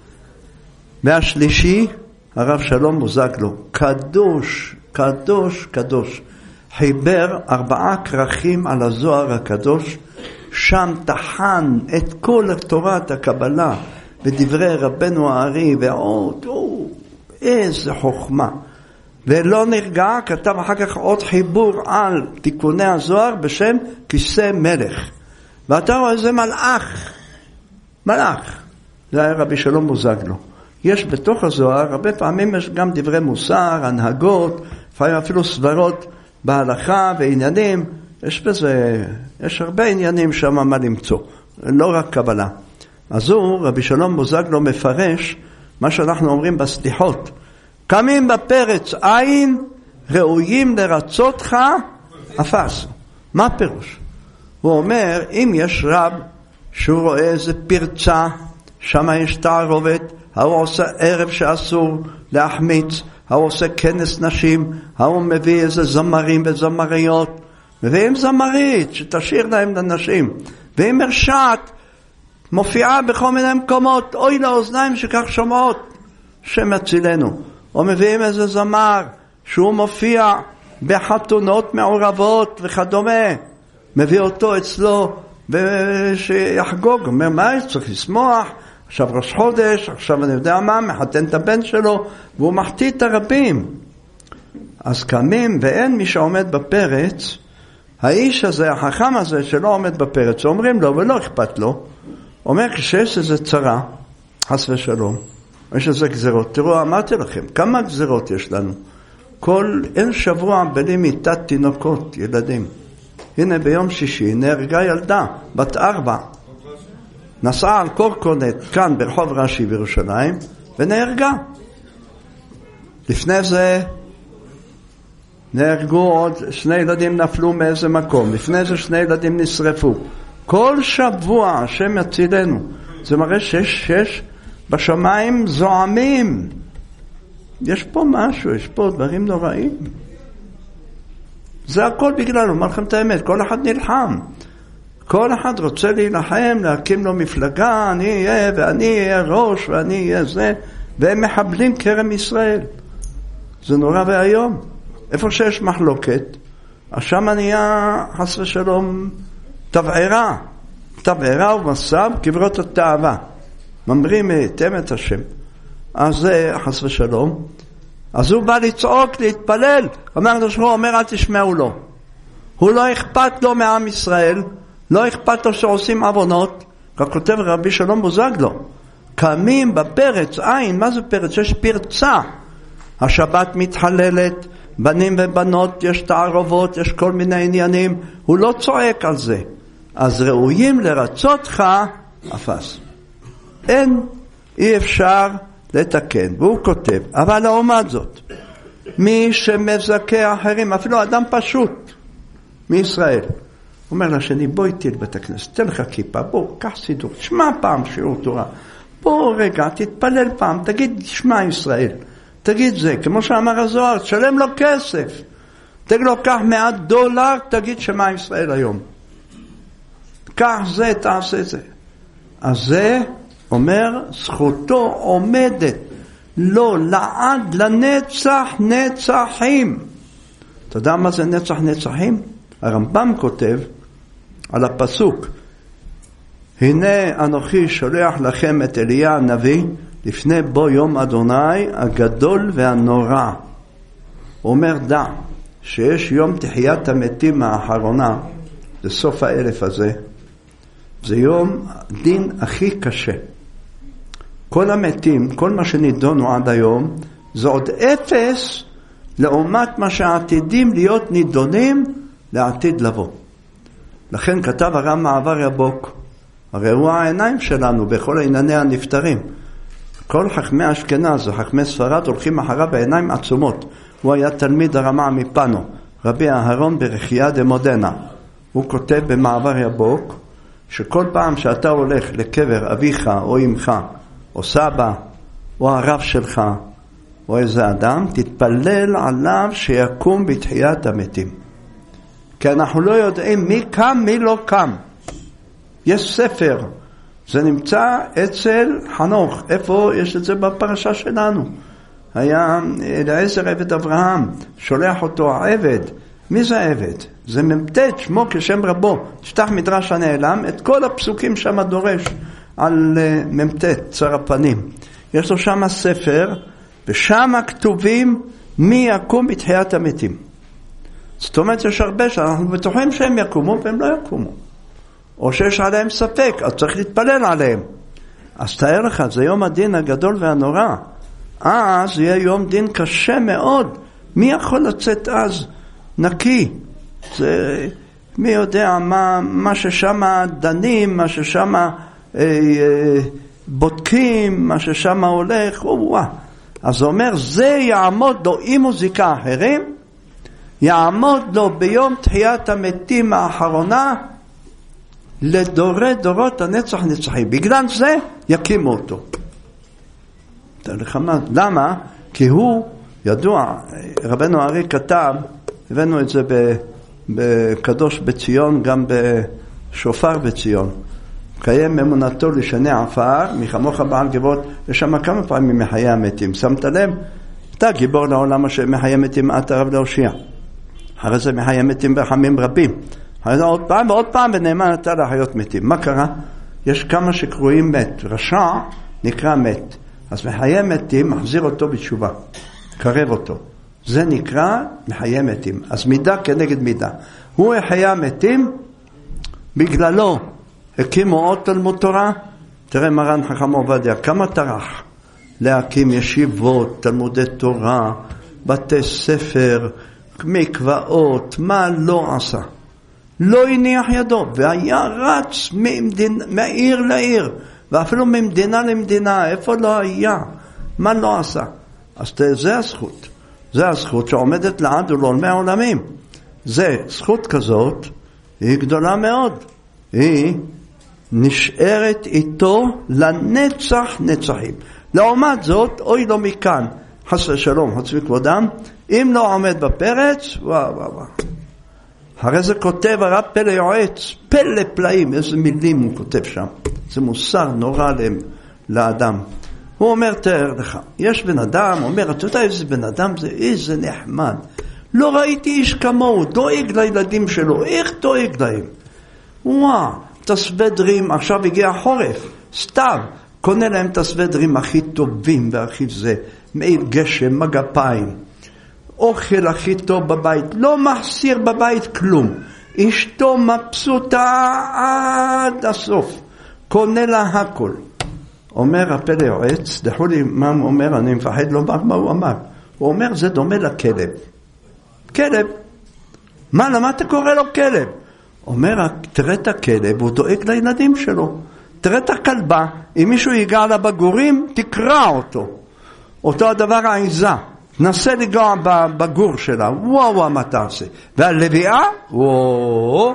והשלישי, הרב שלום בוזגלו, קדוש, קדוש, קדוש, חיבר 4 כרכים על הזוהר הקדוש, שם תחן את כל תורת הקבלה ודברי רבנו הארי, ועוד, איזה חוכמה. ולא נרגע, כתב אחר כך עוד חיבור על תיקוני הזוהר בשם כיסא מלך. ואתה רואה איזה מלאך. זה היה רבי שלום בוזגלו. יש בתוך הזוהר, הרבה פעמים יש גם דברי מוסר, הנהגות, לפעמים אפילו סברות בהלכה ועניינים. יש הרבה עניינים שם מה למצוא, לא רק קבלה. אז הוא, רבי שלום בוזגלו, מפרש מה שאנחנו אומרים בסליחות. קמים בפרץ עין, ראויים לרצותך, אפס. מה פירוש? הוא אומר, אם יש רב שהוא רואה איזה פרצה, שם יש תערובת, הוא עושה ערב שאסור להחמיץ, הוא עושה כנס נשים, הוא מביא איזה זמרים וזמריות, מביאים זמרית שתשאיר להם לנשים, ואם מרשעת מופיעה בכל מיני מקומות, אוי לאוזניים שכך שומעות, שם יצילנו. או מביאים איזה זמר שהוא מופיע בחתונות מעורבות וכדומה, מביא אותו אצלו ושיחגוג, אומר מה צריך לשמוח, עכשיו ראש חודש, עכשיו אני יודע מה, מחתן את הבן שלו, והוא מחטיא את הרבים. אז קמים ואין מי שעומד בפרץ, האיש הזה, החכם הזה שלא עומד בפרץ, אומרים לו ולא אכפת לו, אומר כשיש איזה צרה, חס ושלום, יש איזה גזירות, תראו אמרתי לכם, כמה גזירות יש לנו, אין שבוע בלי מיטת תינוקות, ילדים. הנה ביום שישי נהרגה ילדה, בת 4, נסעה על קורקונט כאן ברחוב רש"י בירושלים, ונהרגה. לפני זה נהרגו עוד 2 ילדים נפלו מאיזה מקום, לפני זה 2 ילדים נשרפו. כל שבוע השם יצילנו. זה מראה שיש בשמיים זועמים. יש פה משהו, יש פה דברים נוראים. זה הכל בגלל, אומר לכם את האמת, כל אחד נלחם. כל אחד רוצה להילחם, להקים לו מפלגה, אני אהיה ואני אהיה ראש ואני אהיה זה, והם מחבלים כרם ישראל. זה נורא והיום. איפה שיש מחלוקת, השם נהיה חס ושלום תבערה ומסב כברות התאווה. ממרים היתם את השם. אז זה חס ושלום. אז הוא בא לצעוק, להתפלל. אומר לו, אומר אל תשמעו לו. הוא לא אכפת לו מעם ישראל, לא אכפת לו שעושים עוונות. כך כותב רבי שלום בוזגלו. קמים בפרץ עין, מה זה פרץ? יש פרצה. השבת מתחללת, בנים ובנות, יש תערובות, יש כל מיני עניינים. הוא לא צועק על זה. אז ראויים לרצותך, אפס. אי אפשר לתקן. והוא כותב, אבל לעומת זאת, מי שמזכה אחרים, אפילו אדם פשוט מישראל, אומר לשני, בוא איתי לבית הכנסת, תן לך כיפה, בוא, קח סידור, תשמע פעם שיעור תורה, בוא רגע, תתפלל פעם, תגיד, שמע ישראל, תגיד זה, כמו שאמר הזוהר, תשלם לו כסף, תגיד לו, קח $100, תגיד שמע ישראל היום. קח זה, תעשה זה. אז זה אומר, זכותו עומדת, לא לעד לנצח נצחים. אתה יודע מה זה נצח נצחים? הרמב"ם כותב על הפסוק, הנה אנוכי שולח לכם את אליה הנביא, לפני בו יום אדוני הגדול והנורא. הוא אומר, דע שיש יום תחיית המתים האחרונה, זה סוף האלף הזה, זה יום דין הכי קשה. כל המתים, כל מה שנידונו עד היום, זה עוד 0 לעומת מה שעתידים להיות נידונים לעתיד לבוא. לכן כתב הרב מעבר יבוק, הרי הוא העיניים שלנו בכל ענייני הנפטרים. כל חכמי אשכנז וחכמי ספרד הולכים אחריו בעיניים עצומות. הוא היה תלמיד הרמה מפנו, רבי אהרון ברכיה דמודנה. הוא כותב במעבר יבוק, שכל פעם שאתה הולך לקבר אביך או אמך, או סבא, או הרב שלך, או איזה אדם, תתפלל עליו שיקום בתחיית המתים. כי אנחנו לא יודעים מי קם, מי לא קם. יש ספר, זה נמצא אצל חנוך. איפה יש את זה? בפרשה שלנו. היה אליעזר עבד אברהם, שולח אותו העבד. מי זה העבד? זה ממתת, שמו כשם רבו. תפתח מדרש הנעלם, את כל הפסוקים שם דורש על ממתת, צר הפנים. יש לו שם ספר, ושם כתובים מי יקום בתחיית המתים. זאת אומרת, יש הרבה שאנחנו בטוחים שהם יקומו והם לא יקומו. או שיש עליהם ספק, אז צריך להתפלל עליהם. אז תאר לך, זה יום הדין הגדול והנורא. אז יהיה יום דין קשה מאוד. מי יכול לצאת אז נקי? זה, מי יודע מה ששם דנים, מה ששם בודקים, מה ששם הולך, אז הוא אומר, זה יעמוד לו, אם הוא זיקה אחרים, יעמוד לו ביום תחיית המתים האחרונה, לדורי דורות הנצח נצחים. בגלל זה יקימו אותו. למה? כי הוא ידוע, רבנו ארי כתב, הבאנו את זה בקדוש בציון, גם בשופר בציון. קיים אמונתו לשני עפר, מחמוך בעל גברות, יש שם כמה פעמים מחיי המתים. שמת לב? אתה גיבור לעולם אשר מחיי מתים, אתה רב להושיע. אחרי זה מחיי מתים ברחמים רבים. אחרי זה עוד פעם ועוד פעם, ונאמן אתה לחיות מתים. מה קרה? יש כמה שקרויים מת. רשע נקרא מת. אז מחיי מתים מחזיר אותו בתשובה. קרב אותו. זה נקרא מחיי מתים. אז מידה כנגד מידה. הוא מחיי מתים, בגללו הקימו עוד תלמוד תורה. תראה מרן חכם עובדיה, כמה טרח להקים ישיבות, תלמודי תורה, בתי ספר, מקוואות, מה לא עשה. לא הניח ידו, והיה רץ מעיר לעיר, ואפילו ממדינה למדינה, איפה לא היה, מה לא עשה. אז זה הזכות. זה הזכות שעומדת לעד ולעולמי העולמים. זה זכות כזאת, היא גדולה מאוד. היא נשארת איתו לנצח נצחים. לעומת זאת, אוי לו מכאן, חס ושלום, חס וכבודם, אם לא עומד בפרץ, וואו. הרי זה כותב הרב פלא יועץ, פלא פלאים, איזה מילים הוא כותב שם. זה מוסר נורא לאדם. הוא אומר, תאר לך, יש בן אדם, אומר, אתה יודע איזה בן אדם זה, איזה נחמד. לא ראיתי איש כמוהו, דואג לילדים שלו, איך דואג להם? תסוודרים, עכשיו הגיע חורף, סתיו, קונה להם תסוודרים הכי טובים והכי זה, מעיל גשם, מגפיים, אוכל הכי טוב בבית, לא מחסיר בבית כלום, אשתו מבסוטה עד הסוף, קונה לה הכל. אומר הפלא יועץ, דחו לי מה הוא אומר, אני מפחד לומר מה הוא אמר. הוא אומר, זה דומה לכלב. כלב. מה, למה אתה קורא לו כלב? אומר, תראה את הכלב, הוא דואג לילדים שלו. תראה את הכלבה, אם מישהו ייגע לה בגורים, תקרא אותו. אותו הדבר העיזה. נסה לגוע בגור שלה. וואו, מה תעשה? והלביאה? וואו.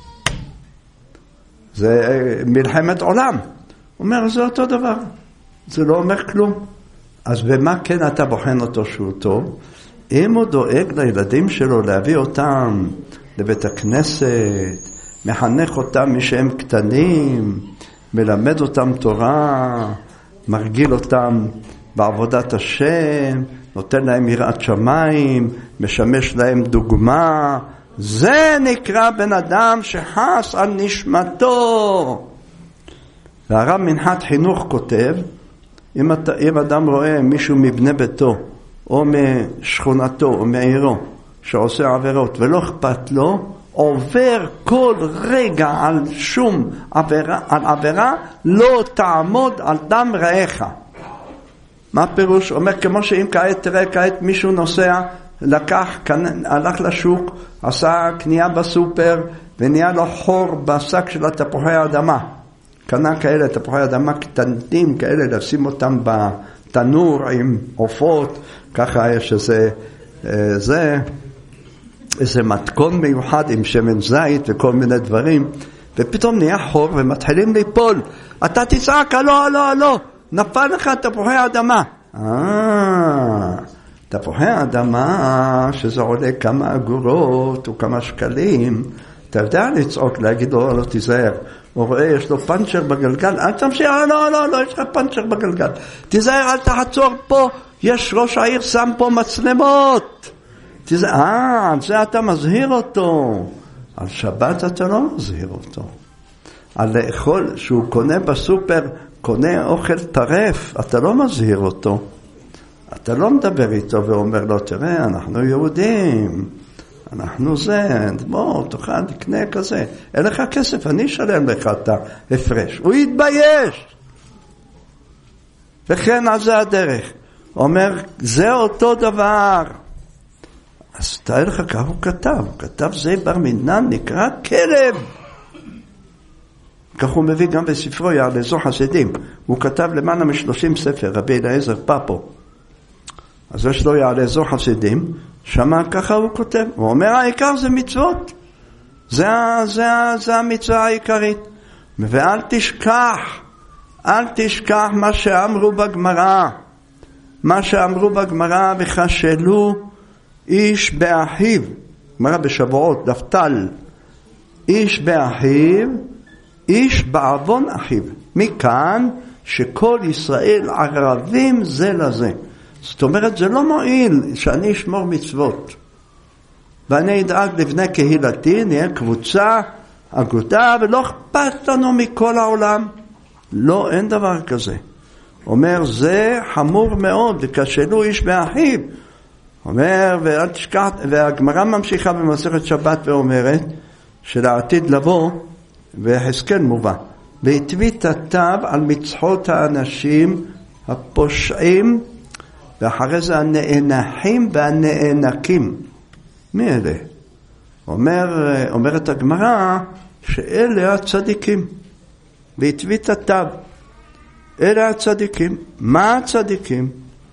זה מלחמת עולם. אומר, זה אותו דבר. זה לא אומר כלום. אז במה כן אתה בוחן אותו שהוא טוב? אם הוא דואג לילדים שלו להביא אותם לבית הכנסת, מחנך אותם משהם קטנים, מלמד אותם תורה, מרגיל אותם בעבודת השם, נותן להם יראת שמיים, משמש להם דוגמה, זה נקרא בן אדם שחס על נשמתו. והרב מנחת חינוך כותב, אם אדם רואה מישהו מבני ביתו, או משכונתו, או מעירו, שעושה עבירות, ולא אכפת לו, עובר כל רגע על שום עבירה, לא תעמוד על דם רעך. מה פירוש? אומר, כמו שאם כעת, תראה כעת מישהו נוסע, הלך לשוק, עשה קנייה בסופר, ונהיה לו חור בשק של התפוחי האדמה. קנה כאלה תפוחי אדמה קטנטים כאלה, לשים אותם בתנור עם עופות, ככה יש איזה מתכון מיוחד עם שמן זית וכל מיני דברים, ופתאום נהיה חור ומתחילים ליפול. אתה תצעק, לא, נפל לך תפוחי אדמה. תפוחי אדמה שזה עולה כמה אגורות או כמה שקלים, אתה יודע לצעוק, להגיד לו, לא תיזהר. הוא רואה, יש לו פנצ'ר בגלגל, אל תמשיך, לא, יש לך פנצ'ר בגלגל. תיזהר, אל תעצור פה, יש ראש העיר שם פה מצלמות. תיזהר, זה אתה מזהיר אותו. על שבת אתה לא מזהיר אותו. על לאכול, שהוא קונה בסופר, קונה אוכל טרף, אתה לא מזהיר אותו. אתה לא מדבר איתו ואומר לו, תראה, אנחנו יהודים. אנחנו בוא, תוכל לקנה כזה. אין לך כסף, אני אשלם לך את ההפרש. הוא יתבייש. וכן על זה הדרך. אומר, זה אותו דבר. אז תאר לך כך הוא כתב זה בר מינן נקרא כלב. כך הוא מביא גם בספרו יעלזו חסידים. הוא כתב למעלה מ-30 ספר, רבי אליעזר פאפו. אז יש לו יעלזו חסידים, שמה ככה הוא כותב. הוא אומר, העיקר זה מצוות. זה המצווה העיקרית. ואל תשכח מה שאמרו בגמרא. מה שאמרו בגמרא, וחשלו איש באחיו. גמרא בשבועות, דפתל. איש באחיו, איש בעוון אחיו. מכאן שכל ישראל ערבים זה לזה. זאת אומרת, זה לא מועיל שאני אשמור מצוות. ואני אדאג לבני קהילתי, נהיה קבוצה, אגודה, ולא אכפת לנו מכל העולם. לא, אין דבר כזה. אומר, זה חמור מאוד, וכשלו איש באחיו. אומר, ואל תשכח, והגמרא ממשיכה במסכת שבת ואומרת, שלעתיד לבוא, ויחזקאל מובא, והתווה תתו על מצחות האנשים הפושעים, ואחרי זה הנאנחים והנאנקים. מי אלה? אומרת הגמרא שאלה הצדיקים. והתווה תתו. אלה הצדיקים. מה הצדיקים?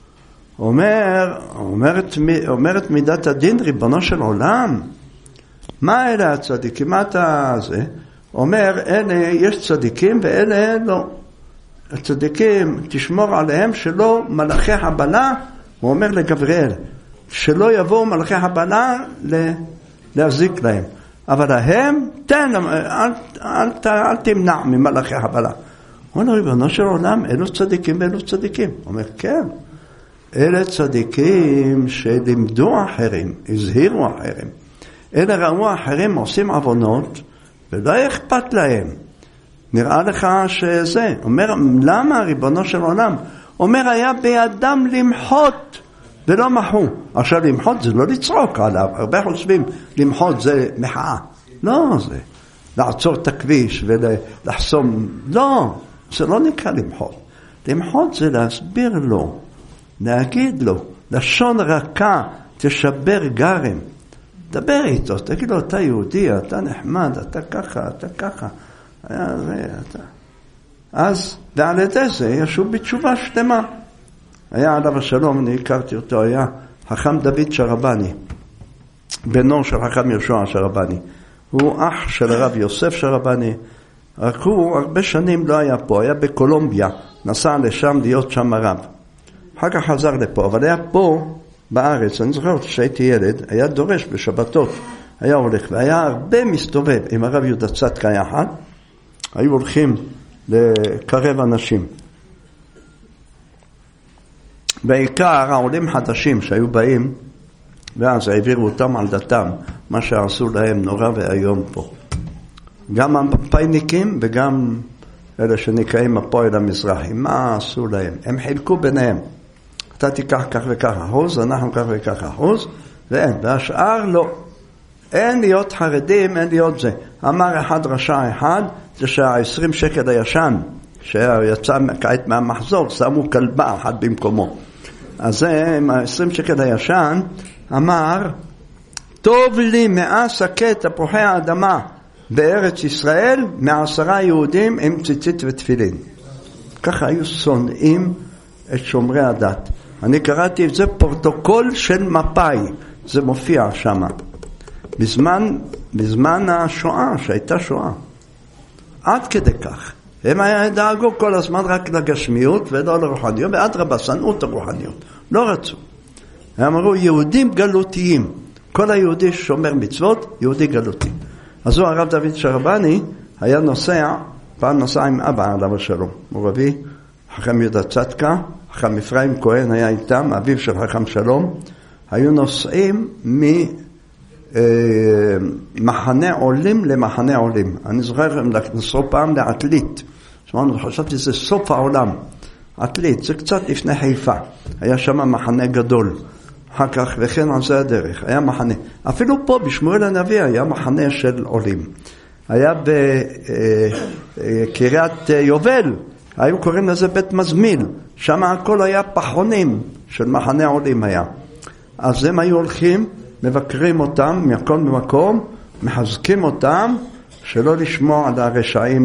אומרת מידת הדין, ריבונו של עולם. מה אלה הצדיקים? מה אתה זה? אומר, אלה יש צדיקים ואלה לא. הצדיקים, תשמור עליהם שלא מלאכי הבלה, הוא אומר לגבריאל, שלא יבואו מלאכי הבלה להזיק להם. אבל להם, אל תמנע ממלאכי הבלה. הוא אומר, ריבונו של עולם, אלו צדיקים ואלו צדיקים. הוא אומר, כן. אלה צדיקים שלימדו אחרים, הזהירו אחרים. אלה ראו אחרים עושים עוונות, ולא אכפת להם. נראה לך שזה. אומר, למה ריבונו של עולם? אומר, היה בידם למחות, ולא מחו. עכשיו למחות זה לא לצעוק עליו. הרבה חושבים, למחות זה מחאה. לא, זה לעצור את הכביש ולחסום. לא, זה לא נקרא למחות. למחות זה להסביר לו, להגיד לו, לשון רכה, תשבר גרם. דבר איתו, תגיד לו, אתה יהודי, אתה נחמד, אתה ככה, אתה ככה. אז ועל ידי זה ישוב בתשובה שלמה. היה עליו השלום, אני הכרתי אותו, היה חכם דוד שרבני, בנו של חכם יהושע שרבני. הוא אח של הרב יוסף שרבני, רק הוא הרבה שנים לא היה פה, היה בקולומביה, נסע לשם להיות שם הרב. אחר כך חזר לפה, אבל היה פה בארץ, אני זוכר שהייתי ילד, היה דורש בשבתות, היה הולך, והיה הרבה מסתובב עם הרב יהודה צדקה יחד, היו הולכים לקרב אנשים. בעיקר העולים חדשים שהיו באים, ואז העבירו אותם על דתם, מה שעשו להם נורא והיום פה. גם המפאיניקים וגם אלה שנקראים הפועל המזרחי, מה עשו להם? הם חילקו ביניהם. אתה תיקח כך וכך אחוז, אנחנו כך וכך אחוז, ואין, והשאר לא. אין להיות חרדים, אין להיות זה. אמר אחד רשע אחד, זה שה20 שקל הישן, שיצא כעת מהמחזור, שמו כלבה אחת במקומו. אז זה, עם ה20 שקל הישן, אמר, טוב לי 100 שקי תפוחי האדמה, בארץ ישראל 10 יהודים עם ציצית ותפילין. ככה היו שונאים את שומרי הדת. אני קראתי את זה פרוטוקול של מפאי, זה מופיע שם. בזמן השואה, שהייתה שואה. עד כדי כך. הם דאגו כל הזמן רק לגשמיות ולא לרוחניות, ואדרבה, שנאו את הרוחניות. לא רצו. הם אמרו יהודים גלותיים. כל היהודי שומר מצוות, יהודי גלותי. אז הוא הרב דוד שרבני היה נוסע, פעם נסע עם אבא עליו השלום. הוא רבי, חכם יהודה צדקה, חכם אפרים כהן היה איתם, אביו של חכם שלום. היו נוסעים ממחנה עולים למחנה עולים. אני זוכר, הם נסעו פעם לעתלית. חשבתי שזה סוף העולם. עתלית, זה קצת לפני חיפה. היה שם מחנה גדול. אחר כך, וכן על זה הדרך. היה מחנה. אפילו פה, בשמואל הנביא, היה מחנה של עולים. היה בקריית יובל, היו קוראים לזה בית מזמיל. שם הכל היה פחונים של מחנה עולים היה. אז הם היו הולכים, מבקרים אותם מכל מקום, מחזקים אותם, שלא לשמוע על הרשעים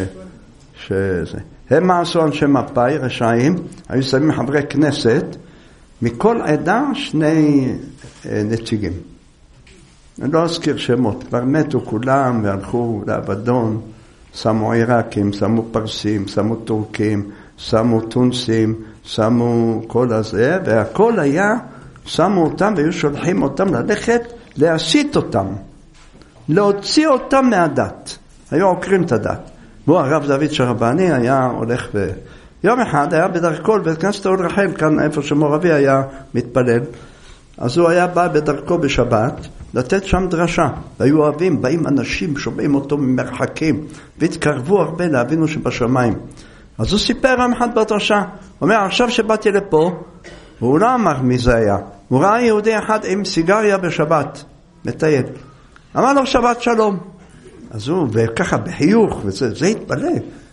שזה. הם מה עשו אנשי מפאי, רשעים, היו שמים חברי כנסת, מכל עדה 2 נציגים. אני לא אזכיר שמות, כבר מתו כולם והלכו לאבדון, שמו עיראקים, שמו פרסים, שמו טורקים, שמו טונסים, שמו כל הזה, והכל היה, שמו אותם והיו שולחים אותם ללכת להסית אותם, להוציא אותם מהדת. היו עוקרים את הדת. והוא הרב דוד שרבני היה הולך יום אחד היה בדרכו לבית כנסת אור רחל, כאן איפה שמורבי היה מתפלל. אז הוא היה בא בדרכו בשבת לתת שם דרשה. והיו אוהבים, באים אנשים, שומעים אותו ממרחקים, והתקרבו הרבה לאבינו שבשמיים. אז הוא סיפר יום אחד בדרשה. הוא אומר, עכשיו שבאתי לפה, והוא לא אמר מי זה היה. הוא ראה יהודי אחד עם סיגריה בשבת, מטייל. אמר לו שבת שלום. אז הוא, וככה בחיוך, וזה התפלא.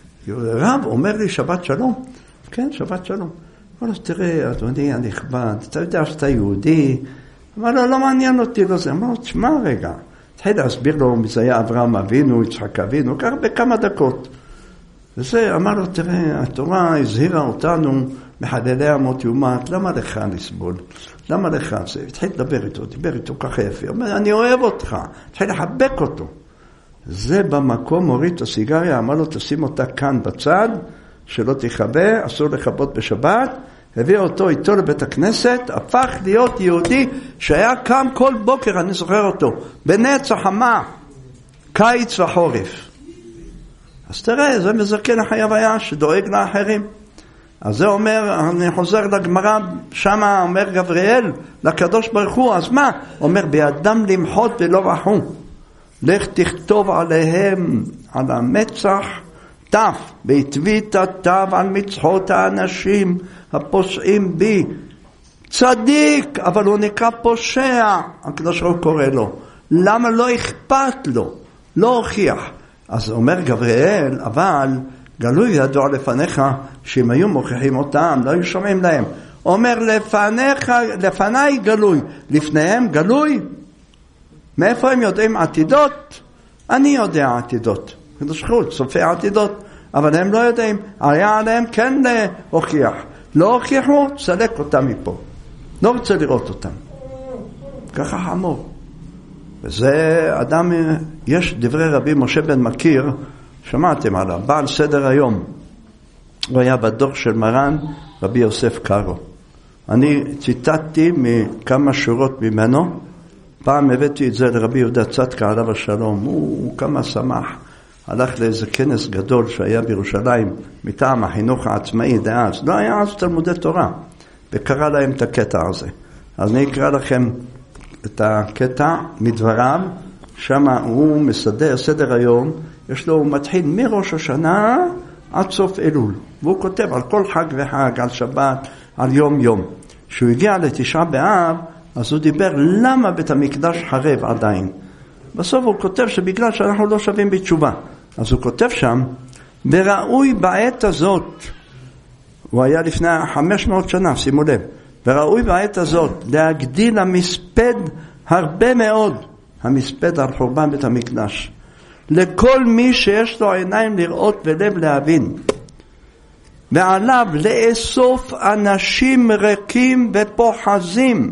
רב אומר לי שבת שלום. כן, שבת שלום. אמר לו, תראה, אדוני הנכבד, אתה יודע שאתה יהודי? אמר לו, לא מעניין אותי לו זה. אמר לו, תשמע רגע. התחיל להסביר לו מי זה היה אברהם אבינו, יצחק אבינו, כך בכמה דקות. וזה, אמר לו, תראה, התורה הזהירה אותנו מחללי המות יומת, למה לך לסבול? למה לך? זה התחיל לדבר איתו, דיבר איתו ככה יפה. אומר, אני אוהב אותך. התחיל לחבק אותו. זה במקום הוריד את הסיגריה, אמר לו, תשים אותה כאן בצד, שלא תחבא, אסור לחבות בשבת. הביא אותו איתו לבית הכנסת, הפך להיות יהודי שהיה קם כל בוקר, אני זוכר אותו, בנץ החמה, קיץ וחורף. אז תראה, זה מזכן החייב היה שדואג לאחרים. אז זה אומר, אני חוזר לגמרא, שם אומר גבריאל, לקדוש ברוך הוא, אז מה? אומר, בידם למחות ולא רחו. לך תכתוב עליהם, על המצח, תף, והטבית תו על מצחות האנשים הפושעים בי. צדיק, אבל הוא נקרא פושע, הקדוש ברוך הוא קורא לו. למה לא אכפת לו? לא הוכיח. אז אומר גבריאל, אבל גלוי ידוע לפניך, שאם היו מוכיחים אותם, לא היו שומעים להם. אומר לפניי גלוי, לפניהם גלוי. מאיפה הם יודעים עתידות? אני יודע עתידות. קדוש ברוך הוא צופה עתידות, אבל הם לא יודעים. היה עליהם כן להוכיח. לא הוכיחו, צלק אותם מפה. לא רוצה לראות אותם. ככה חמור. וזה אדם, יש דברי רבי משה בן מכיר, שמעתם עליו, בעל סדר היום. הוא היה בדור של מרן רבי יוסף קארו. אני ציטטתי מכמה שורות ממנו, פעם הבאתי את זה לרבי יהודה צדקה עליו השלום, הוא כמה שמח, הלך לאיזה כנס גדול שהיה בירושלים, מטעם החינוך העצמאי דאז, לא היה אז תלמודי תורה, וקרא להם את הקטע הזה. אז אני אקרא לכם את הקטע מדבריו, שם הוא מסדר סדר היום, יש לו, הוא מתחיל מראש השנה עד סוף אלול, והוא כותב על כל חג וחג, על שבת, על יום יום. כשהוא הגיע לתשעה באב, אז הוא דיבר למה בית המקדש חרב עדיין. בסוף הוא כותב שבגלל שאנחנו לא שווים בתשובה. אז הוא כותב שם, וראוי בעת הזאת, הוא היה לפני 500 שנה, שימו לב, וראוי בעת הזאת להגדיל המספד הרבה מאוד, המספד על חורבן בית המקדש, לכל מי שיש לו עיניים לראות ולב להבין. ועליו לאסוף אנשים ריקים ופוחזים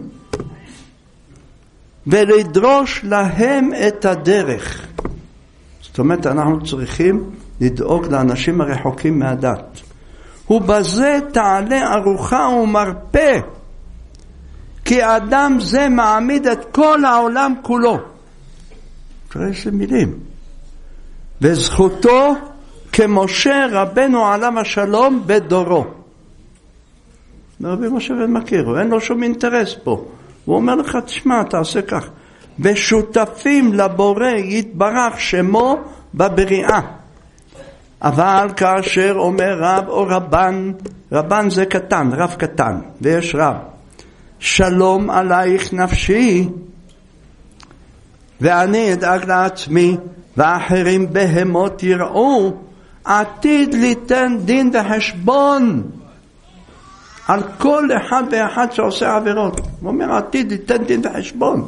ולדרוש להם את הדרך. זאת אומרת, אנחנו צריכים לדאוג לאנשים הרחוקים מהדת. ובזה תעלה ארוחה ומרפא, כי האדם זה מעמיד את כל העולם כולו. תראה איזה מילים. וזכותו כמשה רבנו עליו השלום בדורו. רבי משה בן מכיר, אין לו שום אינטרס פה. הוא אומר לך, תשמע, תעשה כך. ושותפים לבורא יתברך שמו בבריאה. אבל כאשר אומר רב או רבן, רבן זה קטן, רב קטן, ויש רב. שלום עלייך נפשי, ואני אדאג לעצמי, ואחרים בהמות יראו, עתיד ליתן דין וחשבון על כל אחד ואחד שעושה עבירות. הוא אומר, עתיד ליתן דין וחשבון.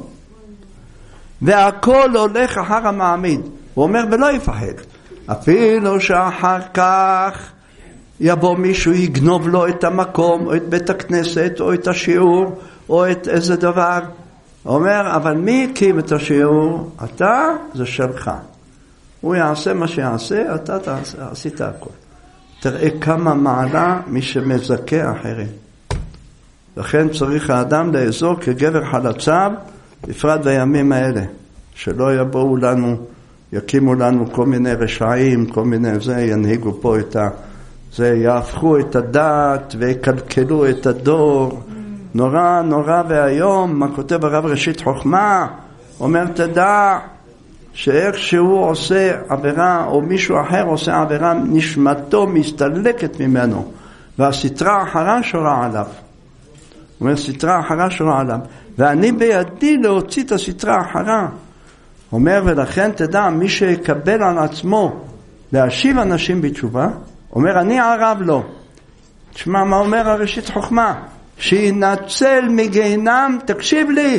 והכל הולך אחר המעמיד. הוא אומר, ולא יפחד. אפילו שאחר כך יבוא מישהו, יגנוב לו את המקום, או את בית הכנסת, או את השיעור, או את איזה דבר. הוא אומר, אבל מי הקים את השיעור? אתה, זה שלך. הוא יעשה מה שיעשה, אתה עשית הכל. תראה כמה מעלה מי שמזכה אחרים. לכן צריך האדם לאזור כגבר חלציו, בפרט בימים האלה, שלא יבואו לנו, יקימו לנו כל מיני רשעים, כל מיני זה, ינהיגו פה את זה, יהפכו את הדת ויקלקלו את הדור. נורא, נורא והיום, מה כותב הרב ראשית חוכמה, אומר תדע, שאיך שהוא עושה עבירה, או מישהו אחר עושה עבירה, נשמתו מסתלקת ממנו, והסתרה אחרה שורה עליו. הוא אומר, סתרה אחרה שורה עליו, ואני בידי להוציא את הסתרה אחרה. אומר, ולכן תדע, מי שיקבל על עצמו להשיב אנשים בתשובה, אומר, אני ערב לו. תשמע מה אומר הראשית חוכמה, שינצל מגיהנם, תקשיב לי,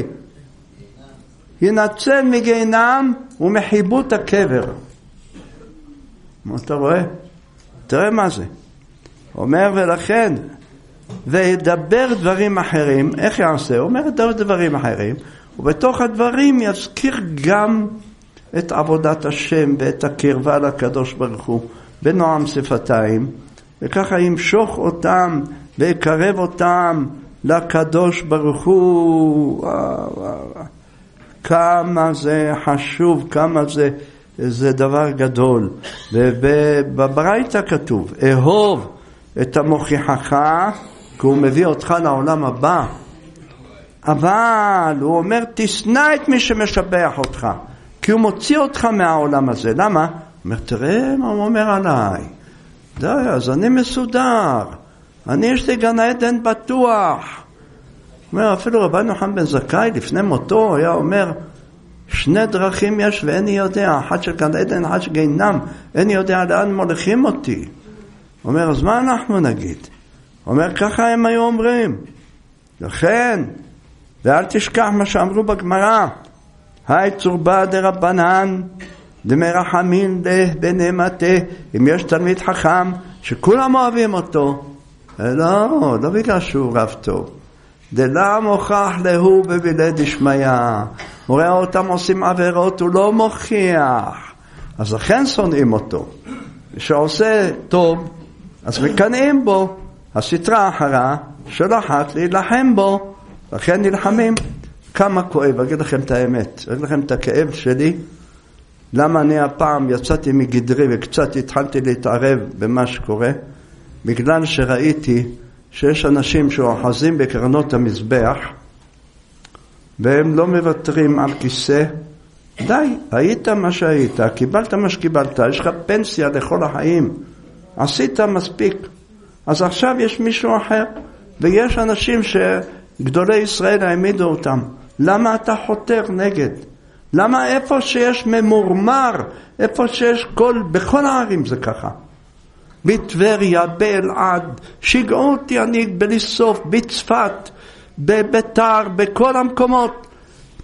ינצל מגיהנם ומחיבות הקבר. מה אתה רואה? תראה מה זה. אומר, ולכן, וידבר דברים אחרים, איך יעשה? אומר, ידבר דברים אחרים, ובתוך הדברים יזכיר גם את עבודת השם ואת הקרבה לקדוש ברוך הוא, בנועם שפתיים, וככה ימשוך אותם ויקרב אותם לקדוש ברוך הוא. כמה זה חשוב, כמה זה דבר גדול. ובברייתא כתוב, אהוב את המוכיחך, כי הוא מביא אותך לעולם הבא. אבל הוא אומר, תשנא את מי שמשבח אותך, כי הוא מוציא אותך מהעולם הזה. למה? הוא אומר, תראה מה הוא אומר עליי. די, אז אני מסודר. אני יש לי גן עדן בטוח. הוא אומר, אפילו רבנו חנן בן זכאי לפני מותו היה אומר, שני דרכים יש ואיני יודע, אחת של גן עדן, אחת של גיהנם, איני יודע לאן מוליכים אותי. הוא אומר, אז מה אנחנו נגיד? הוא אומר, ככה הם היו אומרים. לכן, ואל תשכח מה שאמרו בגמרא, היי צורבה דרבנן, דמרחמין בנעמתה, אם יש תלמיד חכם, שכולם אוהבים אותו, לא בגלל שהוא רב טוב. דלה מוכח להוא בבילי דשמיא, הוא רואה אותם עושים עבירות, הוא לא מוכיח, אז לכן שונאים אותו. שעושה טוב, אז מקנאים בו, הסתרה אחרה שלחת להילחם בו, לכן נלחמים. כמה כואב, אגיד לכם את האמת, אגיד לכם את הכאב שלי, למה אני הפעם יצאתי מגדרי וקצת התחלתי להתערב במה שקורה, בגלל שראיתי שיש אנשים שאוחזים בקרנות המזבח, והם לא מוותרים על כיסא. די, היית מה שהיית, קיבלת מה שקיבלת, יש לך פנסיה לכל החיים, עשית מספיק. אז עכשיו יש מישהו אחר, ויש אנשים שגדולי ישראל העמידו אותם. למה אתה חותר נגד? למה איפה שיש ממורמר, איפה שיש בכל הערים זה ככה? בטבריה, באלעד, שיגעו אותי אני בלי סוף, בצפת, בביתר, בכל המקומות.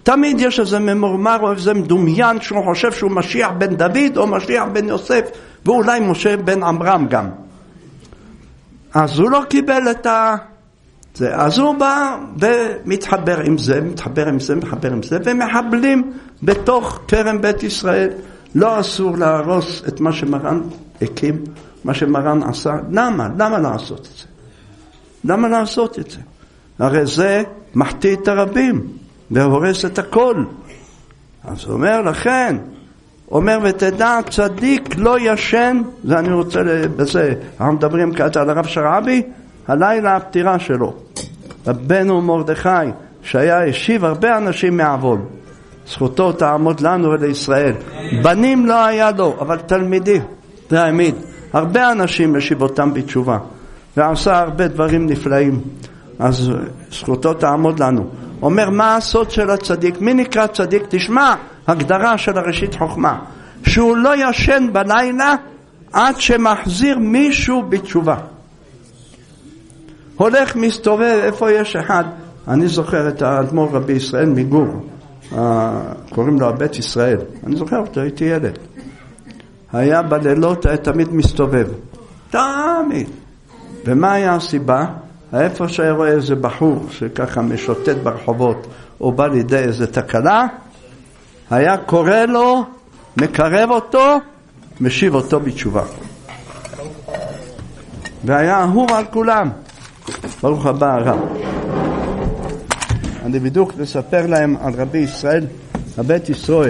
תמיד יש איזה ממורמר או איזה מדומיין שהוא חושב שהוא משיח בן דוד או משיח בן יוסף, ואולי משה בן עמרם גם. אז הוא לא קיבל את זה. אז הוא בא ומתחבר עם זה, מתחבר עם זה, מתחבר עם זה, ומחבלים בתוך כרם בית ישראל. לא אסור להרוס את מה שמרן הקים, מה שמרן עשה. למה? למה לעשות את זה? למה לעשות את זה? הרי זה מחטיא את הרבים והורס את הכל. אז הוא אומר לכן, אומר ותדע צדיק לא ישן, זה אני רוצה בזה, אנחנו מדברים כעת על הרב שרעבי, הלילה הפטירה שלו. רבנו מרדכי שהיה השיב הרבה אנשים מעוול, זכותו תעמוד לנו ולישראל. בנים לא היה לו, אבל תלמידים תעמיד הרבה אנשים השיב אותם בתשובה ועשה הרבה דברים נפלאים, אז זכותו תעמוד לנו. אומר מה הסוד של הצדיק? מי נקרא צדיק? תשמע הגדרה של הראשית חוכמה, שהוא לא ישן בלילה עד שמחזיר מישהו בתשובה. הולך מסתובב, איפה יש אחד, אני זוכר את האדמו"ר רבי ישראל מגור, קוראים לו הבית ישראל, אני זוכר אותו, הייתי ילד, היה בלילות, היה תמיד מסתובב, תמיד. ומה היה הסיבה? איפה שהיה רואה איזה בחור שככה משוטט ברחובות או בא לידי איזה תקלה, היה קורא לו, מקרב אותו, משיב אותו בתשובה. והיה אהוב על כולם. ברוך הבא הרב. אני בדיוק מספר להם על רבי ישראל, הבית ישראל.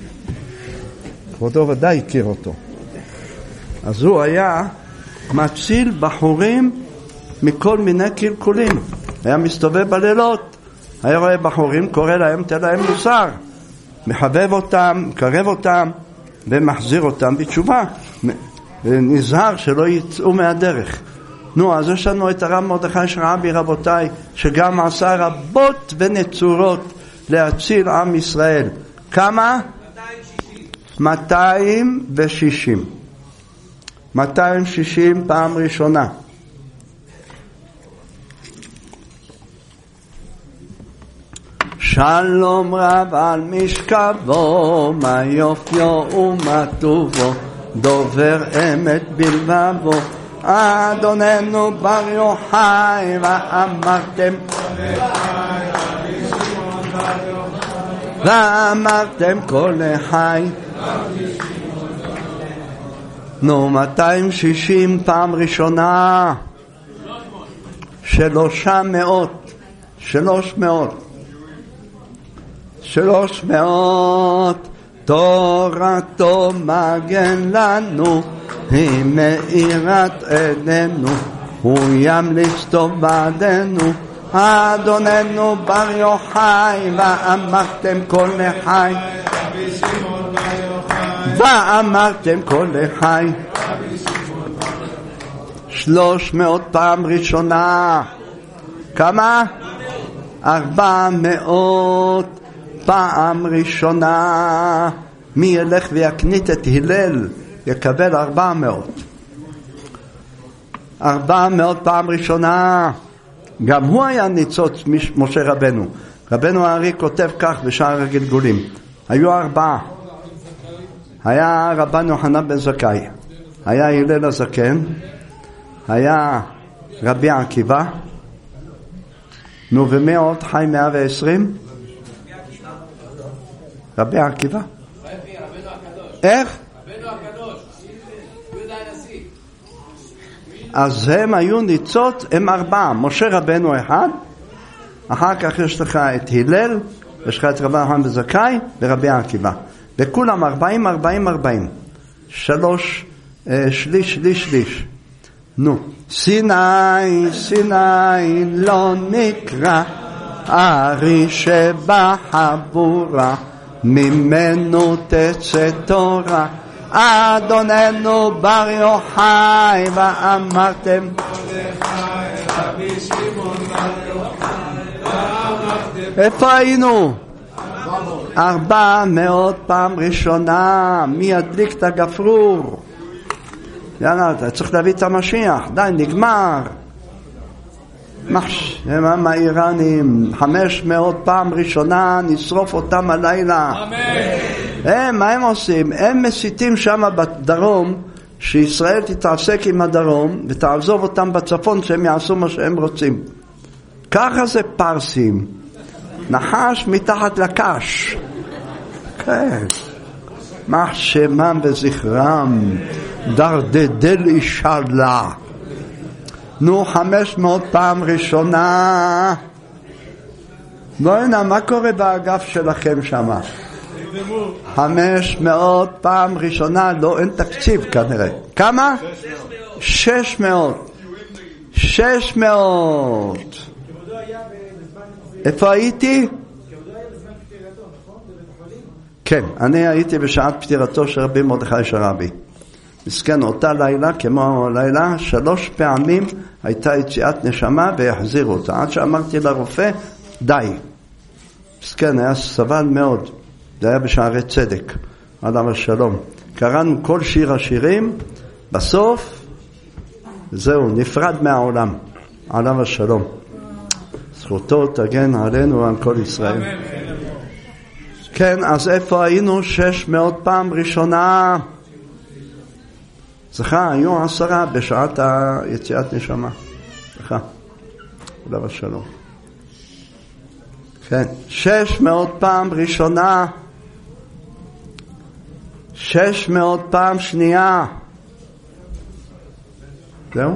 כבודו ודאי הכיר אותו. אז הוא היה מציל בחורים מכל מיני קלקולים. היה מסתובב בלילות, היה רואה בחורים, קורא להם, תן להם מוסר, מחבב אותם, מקרב אותם ומחזיר אותם בתשובה, ונזהר שלא יצאו מהדרך. נו, אז יש לנו את הרב מרדכי שרעבי, רבותיי, שגם עשה רבות ונצורות להציל עם ישראל. כמה? 260. 260 פעם ראשונה. שלום רב על משכבו, מה יופיו ומה טובו, דובר אמת בלבבו. אדוננו בר יוחאי, ואמרתם כל לחי. נו, 260 פעם ראשונה. 300 תורתו מגן לנו, היא מאירת עינינו, הוא ימליץ טוב בעדנו. אדוננו בר יוחאי, ואמרתם כל לחי, ואמרתם כל לחי. 300 פעם ראשונה. כמה? 400 פעם ראשונה. מי ילך ויקנית את הלל יקבל 400 פעם ראשונה. גם הוא היה ניצוץ משה רבנו. רבנו הארי כותב כך בשער הגלגולים, היו 4. היה רבן יוחנן בן זכאי, היה הלל הזקן, היה רבי עקיבא, נו ומי עוד חי 120? רבי עקיבא. איך? רבנו הקדוש, יהודה הנשיא. אז הם היו ניצות, הם 4. משה רבנו 1, אחר כך יש לך את הלל, יש לך את רבי יוחנן בן זכאי ורבי עקיבא, וכולם 40. 3 נו, סיני לא נקרא ארי שבחבורה, ממנו תצא תורה. אדוננו בר יוחאי, ואמרתם איפה היינו? 400 פעם ראשונה. מי ידליק את הגפרור? יאללה, אתה צריך להביא את המשיח, די, נגמר. הם האיראנים, 500 פעם ראשונה נשרוף אותם הלילה. מה הם עושים? הם מסיתים שם בדרום, שישראל תתעסק עם הדרום ותעזוב אותם בצפון שהם יעשו מה שהם רוצים. ככה זה פרסים, נחש מתחת לקש. כן, מחשמם וזכרם דרדדל אישלה. נו, 500 פעם ראשונה. לא יודע, מה קורה באגף שלכם שם? 500 פעם ראשונה, לא, אין תקציב כנראה. כמה? 600. 600. איפה הייתי? כן, אני הייתי בשעת פטירתו של רבי מרדכי שרעבי. מסכן, אותה לילה, כמו לילה, 3 פעמים הייתה יציאת נשמה והחזירו אותה. עד שאמרתי לרופא, די. מסכן, היה סבל מאוד. זה היה בשערי צדק, עליו השלום. קראנו כל שיר השירים, בסוף, זהו, נפרד מהעולם, עליו השלום. זכותו תגן עלינו ועל כל ישראל. כן, אז איפה היינו? 600 פעם ראשונה. זכה, היו 10 בשעת היציאת נשמה. זכה, עליו השלום. כן, 600 פעם ראשונה. 600 פעם שנייה. זהו?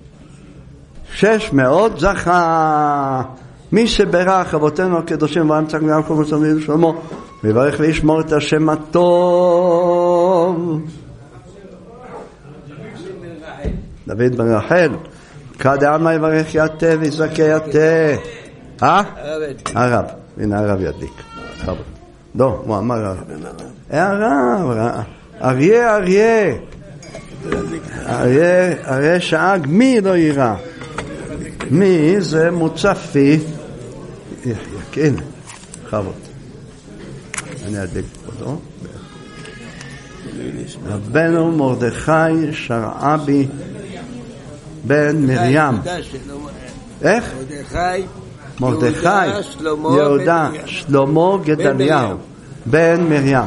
600 זכה. מי שברך אבותינו הקדושים ואמצק ויעקב וצדיק שלמה ויברך וישמור את השם הטוב. דוד בן רחל. כדאמה יברך יתה ויזכה יתה. הרב. הנה הרב ידליק. לא, הוא אמר הרב. הרב. אריה. אריה שאג, מי לא יראה? מי זה מוצפי? כן, חבות. אני אדליק אותו. רבנו מרדכי שרעבי בן מרים. איך? מרדכי יהודה שלמה גדליהו בן מרים.